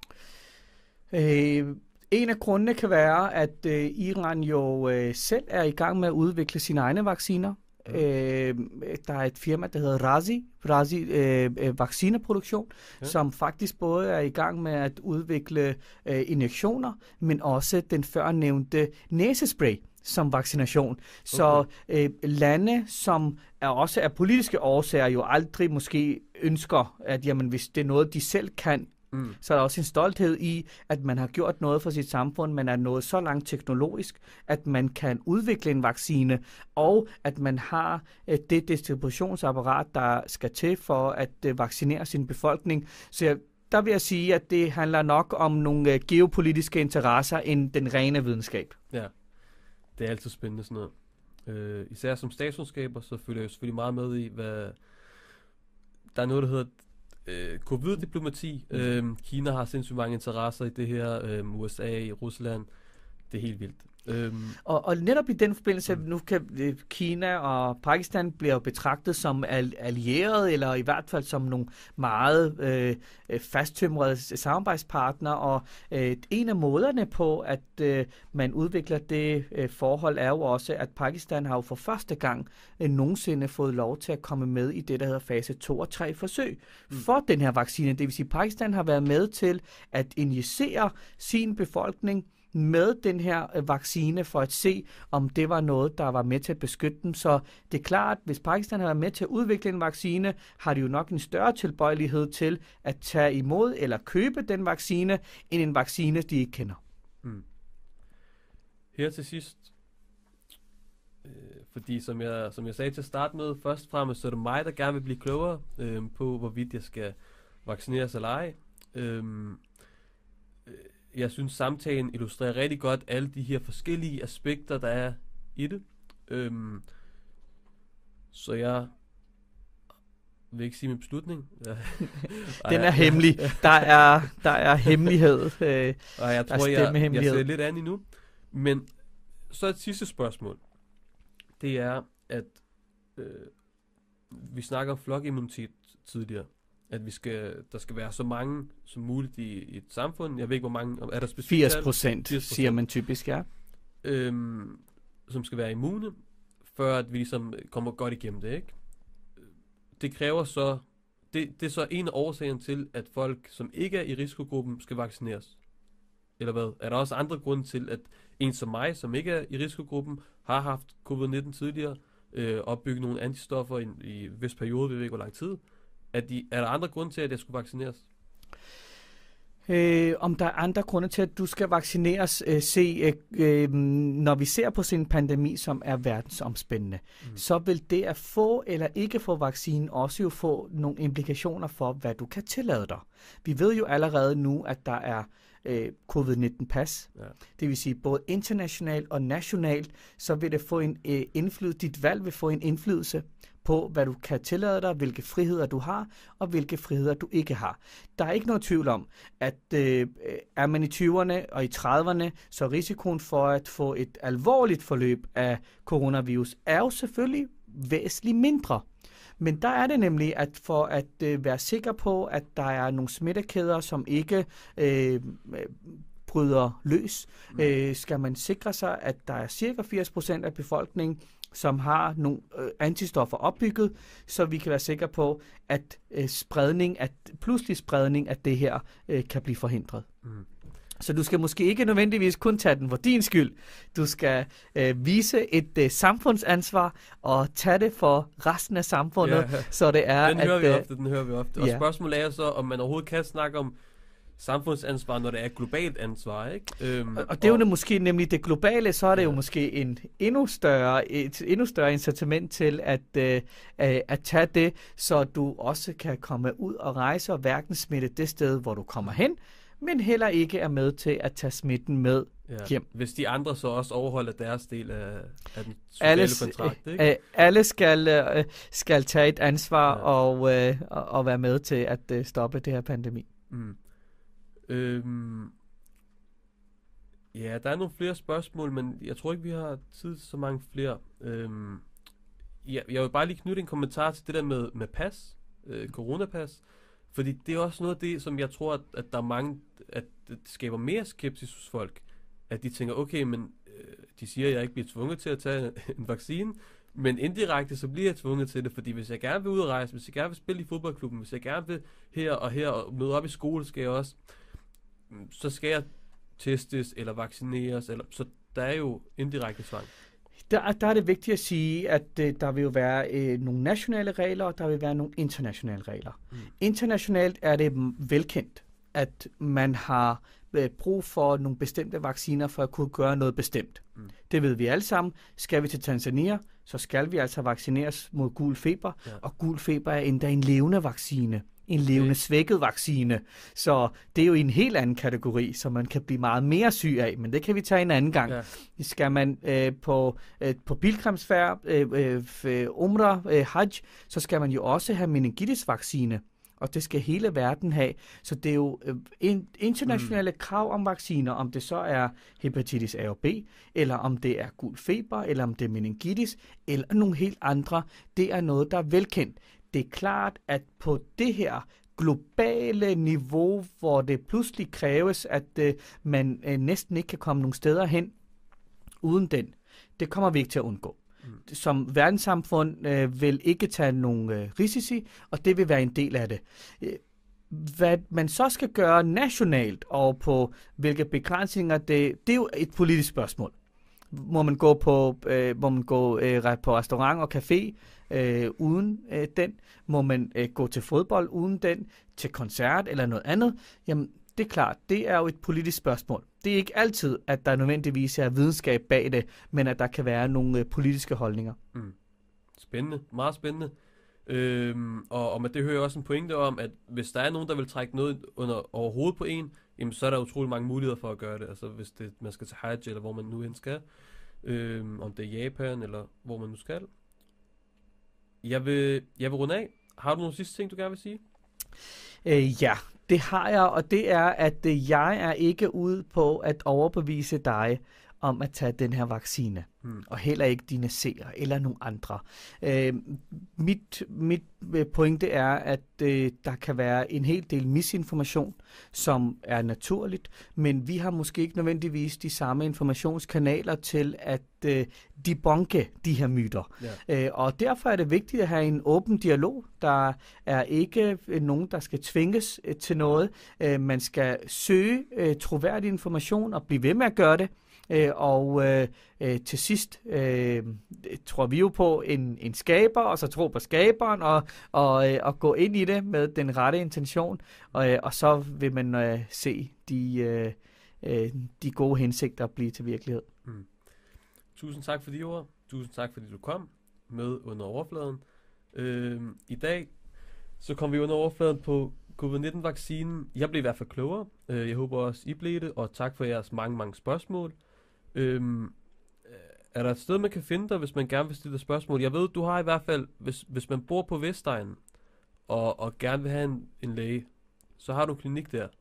Øh, en af grundene kan være, at øh, Iran jo øh, selv er i gang med at udvikle sine egne vacciner. Mm. Øh, der er et firma, der hedder Razi, Razi øh, øh, vaccineproduktion, ja. som faktisk både er i gang med at udvikle øh, injektioner, men også den førnævnte næsespray som vaccination. Okay. Så øh, lande, som er også af politiske årsager jo aldrig måske ønsker, at jamen, hvis det er noget, de selv kan, Mm. så er der også en stolthed i, at man har gjort noget for sit samfund, man er nået så langt teknologisk, at man kan udvikle en vaccine, og at man har uh, det distributionsapparat, der skal til for at uh, vaccinere sin befolkning. Så jeg, der vil jeg sige, at det handler nok om nogle uh, geopolitiske interesser end den rene videnskab. Ja, det er altid spændende sådan noget. Uh, især som statskundskaber, så følger jeg selvfølgelig meget med i, hvad der er noget, der hedder Øh, covid-diplomati. Mm. Øhm, Kina har sindssygt mange interesser i det her. Øhm, U S A, Rusland. Det er helt vildt. Øhm. Og, og netop i den forbindelse, mm. nu kan øh, Kina og Pakistan bliver betragtet som al- allierede, eller i hvert fald som nogle meget øh, fasttømrede samarbejdspartnere, og øh, en af måderne på, at øh, man udvikler det øh, forhold, er jo også, at Pakistan har jo for første gang øh, nogensinde fået lov til at komme med i det, der hedder fase to og tre forsøg mm. for den her vaccine. Det vil sige, at Pakistan har været med til at injicere sin befolkning med den her vaccine for at se, om det var noget, der var med til at beskytte dem. Så det er klart, at hvis Pakistan har været med til at udvikle en vaccine, har de jo nok en større tilbøjelighed til at tage imod eller købe den vaccine, end en vaccine, de ikke kender. Mm. Her til sidst, øh, fordi som jeg, som jeg sagde til at starte med, først og fremmest så er det mig, der gerne vil blive klogere øh, på, hvorvidt jeg skal vaccineres eller ej. Øh, Jeg synes, samtalen illustrerer rigtig godt alle de her forskellige aspekter, der er i det. Øhm, så jeg vil ikke sige min beslutning. Den er hemmelig. Der er, der er hemmelighed. Øh, og jeg tror, jeg, jeg ser lidt an endnu. Men så et sidste spørgsmål. Det er, at øh, vi snakker om flokimmunitet tidligere. At vi skal, der skal være så mange som muligt i, i et samfund. Jeg ved ikke, hvor mange... Er der specifikt firs procent, siger man typisk, ja. Øhm, som skal være immune, før at vi ligesom kommer godt igennem det, ikke? Det kræver så... Det, det er så en af årsagerne til, at folk, som ikke er i risikogruppen, skal vaccineres. Eller hvad? Er der også andre grunde til, at en som mig, som ikke er i risikogruppen, har haft covid nitten tidligere, øh, opbygget nogle antistoffer i, i en vis periode, vi ved ikke, hvor lang tid. Er, de, er der andre grunde til, at jeg skulle vaccineres? Øh, om der er andre grunde til, at du skal vaccineres, øh, se, øh, øh, når vi ser på sin pandemi, som er verdensomspændende, mm. så vil det at få eller ikke få vaccinen også jo få nogle implikationer for, hvad du kan tillade dig. Vi ved jo allerede nu, at der er øh, covid nitten pas. Ja. Det vil sige, både internationalt og nationalt, så vil det få en øh, indflydelse, dit valg vil få en indflydelse på, hvad du kan tillade dig, hvilke friheder du har, og hvilke friheder du ikke har. Der er ikke noget tvivl om, at øh, er man i tyverne og i trediverne, så risikoen for at få et alvorligt forløb af coronavirus er jo selvfølgelig væsentligt mindre. Men der er det nemlig, at for at øh, være sikker på, at der er nogle smittekæder, som ikke øh, bryder løs, Mm. øh, skal man sikre sig, at der er cirka firs procent af befolkningen, som har nogle øh, antistoffer opbygget, så vi kan være sikre på, at øh, spredning, at pludselig spredning af det her øh, kan blive forhindret. Mm. Så du skal måske ikke nødvendigvis kun tage den for din skyld. Du skal øh, vise et øh, samfundsansvar og tage det for resten af samfundet, Ja. så det er, Den at... hører vi øh, ofte, den hører vi ofte. Og ja. spørgsmålet er så, om man overhovedet kan snakke om samfundsansvar, når det er globalt ansvar, ikke? Øhm, Og, og det er jo måske nemlig det globale, så er det ja. jo måske en endnu større, et endnu større incitament til at, øh, at tage det, så du også kan komme ud og rejse og hverken smitte det sted, hvor du kommer hen, men heller ikke er med til at tage smitten med ja. hjem. Hvis de andre så også overholder deres del af, af den sociale alle, kontrakt, ikke? Øh, alle skal, øh, skal tage et ansvar Ja. og, øh, og, og være med til at øh, stoppe det her pandemi. Mm. Øhm, ja, der er nogle flere spørgsmål, men jeg tror ikke, vi har tid til så mange flere. Øhm, ja, jeg vil bare lige knytte en kommentar til det der med, med pas, øh, coronapas, fordi det er også noget af det, som jeg tror, at, at der er mange, at det skaber mere skepsis hos folk, at de tænker, okay, men øh, de siger, at jeg ikke bliver tvunget til at tage en vaccine, men indirekte så bliver jeg tvunget til det, fordi hvis jeg gerne vil ud og rejse, hvis jeg gerne vil spille i fodboldklubben, hvis jeg gerne vil her og her og møde op i skole, skal jeg også, så skal jeg testes eller vaccineres, eller, så der er jo indirekte tvang. Der, der er det vigtigt at sige, at øh, der vil jo være øh, nogle nationale regler, og der vil være nogle internationale regler. Mm. Internationalt er det velkendt, at man har øh, brug for nogle bestemte vacciner for at kunne gøre noget bestemt. Mm. Det ved vi alle sammen. Skal vi til Tanzania, så skal vi altså vaccineres mod gul feber, ja. Og gul feber er endda en levende vaccine. En levende svækket vaccine. Så det er jo en helt anden kategori, som man kan blive meget mere syg af, men det kan vi tage en anden gang. Ja. Skal man øh, på, øh, på pilgrimsfærd, øh, øh, umrah, øh, hajj, så skal man jo også have meningitis-vaccine, og det skal hele verden have. Så det er jo øh, internationale mm. krav om vacciner, om det så er hepatitis A og B, eller om det er gul feber, eller om det er meningitis, eller nogle helt andre. Det er noget, der er velkendt. Det er klart, at på det her globale niveau, hvor det pludselig kræves, at øh, man øh, næsten ikke kan komme nogen steder hen uden den, det kommer vi ikke til at undgå. Mm. Som verdenssamfund øh, vil ikke tage nogen øh, risici, og det vil være en del af det. Hvad man så skal gøre nationalt, og på hvilke begrænsninger, det, det er jo et politisk spørgsmål. Må man gå på, øh, må man gå øh, på restaurant og café øh, uden øh, den? Må man øh, gå til fodbold uden den? Til koncert eller noget andet? Jamen, det er klart, det er jo et politisk spørgsmål. Det er ikke altid, at der nødvendigvis er videnskab bag det, men at der kan være nogle øh, politiske holdninger. Mm. Spændende, meget spændende. Øhm, og, og med det hører jeg også en pointe om, at hvis der er nogen, der vil trække noget under overhovedet på en, jamen, så er der utrolig mange muligheder for at gøre det. Altså hvis det, man skal til hajj, eller hvor man nu end skal. Øhm, om det er Japan, eller hvor man nu skal. Jeg vil, jeg vil runde af. Har du nogle sidste ting, du gerne vil sige? Øh, ja, det har jeg, og det er, at øh, jeg er ikke ude på at overbevise dig om at tage den her vaccine, hmm. og heller ikke dine seere eller nogen andre. Øh, mit, mit pointe er, at øh, der kan være en hel del misinformation, som er naturligt, men vi har måske ikke nødvendigvis de samme informationskanaler til at øh, debunke de her myter. Ja. Øh, og derfor er det vigtigt at have en åben dialog. Der er ikke øh, nogen, der skal tvinges øh, til noget. Øh, man skal søge øh, troværdig information og blive ved med at gøre det. Øh, og øh, øh, til sidst øh, tror vi jo på en, en skaber, og så tro på skaberen, og, og, øh, og gå ind i det med den rette intention, og, øh, og så vil man øh, se de, øh, øh, de gode hensigter blive til virkelighed. Mm. Tusind tak for de ord. Tusind tak, fordi du kom med under overfladen. Øh, I dag så kom vi under overfladen på covid nitten-vaccinen. Jeg blev i hvert fald klogere. Øh, jeg håber også, I blev det, og tak for jeres mange, mange spørgsmål. Øhm, er der et sted, man kan finde dig, hvis man gerne vil stille spørgsmål? Jeg ved, du har i hvert fald, hvis, hvis man bor på Vestegnen, og, og gerne vil have en, en læge, så har du en klinik der.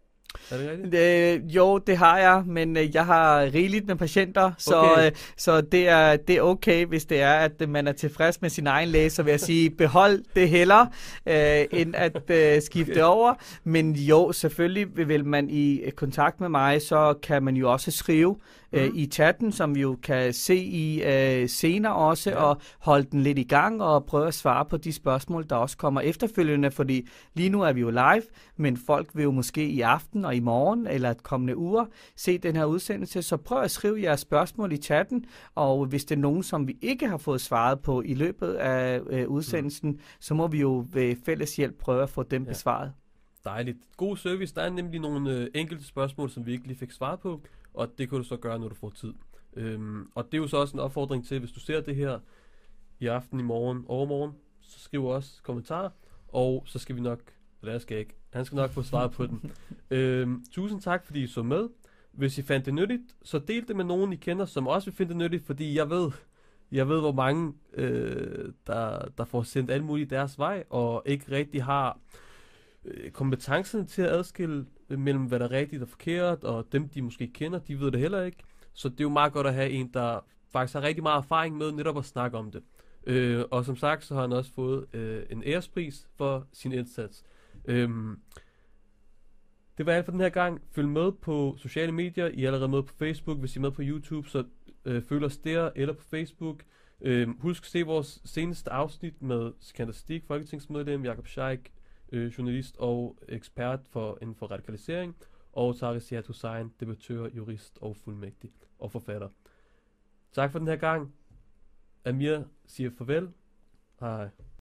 Er det rigtigt? Øh, jo, det har jeg, men øh, jeg har rigeligt med patienter, så, Okay. øh, så det, er, det er okay, hvis det er, at øh, man er tilfreds med sin egen læge, så vil jeg sige, behold det heller, øh, end at øh, skifte okay. over. Men jo, selvfølgelig vil man i øh, kontakt med mig, så kan man jo også skrive øh, mm. i chatten, som vi jo kan se i øh, senere også, ja. Og holde den lidt i gang og prøve at svare på de spørgsmål, der også kommer efterfølgende, fordi lige nu er vi jo live, men folk vil jo måske i aften og i morgen eller et kommende uger se den her udsendelse, så prøv at skrive jeres spørgsmål i chatten, og hvis det er nogen, som vi ikke har fået svaret på i løbet af øh, udsendelsen, mm. så må vi jo ved fælles hjælp prøve at få dem ja. besvaret. Dejligt. God service. Der er nemlig nogle øh, enkelte spørgsmål, som vi ikke lige fik svaret på, og det kan du så gøre, når du får tid. Øhm, og det er jo så også en opfordring til, hvis du ser det her i aften, i morgen, overmorgen, så skriv også kommentarer, og så skal vi nok, eller jeg skal ikke, han skal nok få svaret på den. Øhm, tusind tak, fordi I så med. Hvis I fandt det nyttigt, så del det med nogen, I kender, som også vil finde det nyttigt, fordi jeg ved, jeg ved, hvor mange, øh, der, der får sendt alt muligt deres vej, og ikke rigtig har øh, kompetencerne til at adskille øh, mellem, hvad der er rigtigt og forkert, og dem, de måske kender, de ved det heller ikke. Så det er jo meget godt at have en, der faktisk har rigtig meget erfaring med netop at snakke om det. Øh, og som sagt, så har han også fået øh, en ærespris for sin indsats. Øhm, det var alt for den her gang. Følg med på sociale medier. I er allerede med på Facebook. Hvis I er med på YouTube, så øh, følg os der eller på Facebook. Øh, husk at se vores seneste afsnit med Sikander Siddique, folketingsmedlem, Jakob Sheik, øh, journalist og ekspert for, inden for radikalisering, og Tariq Sihat Hussain, debattør, jurist og fuldmægtig og forfatter. Tak for den her gang. Amir siger farvel. Hej.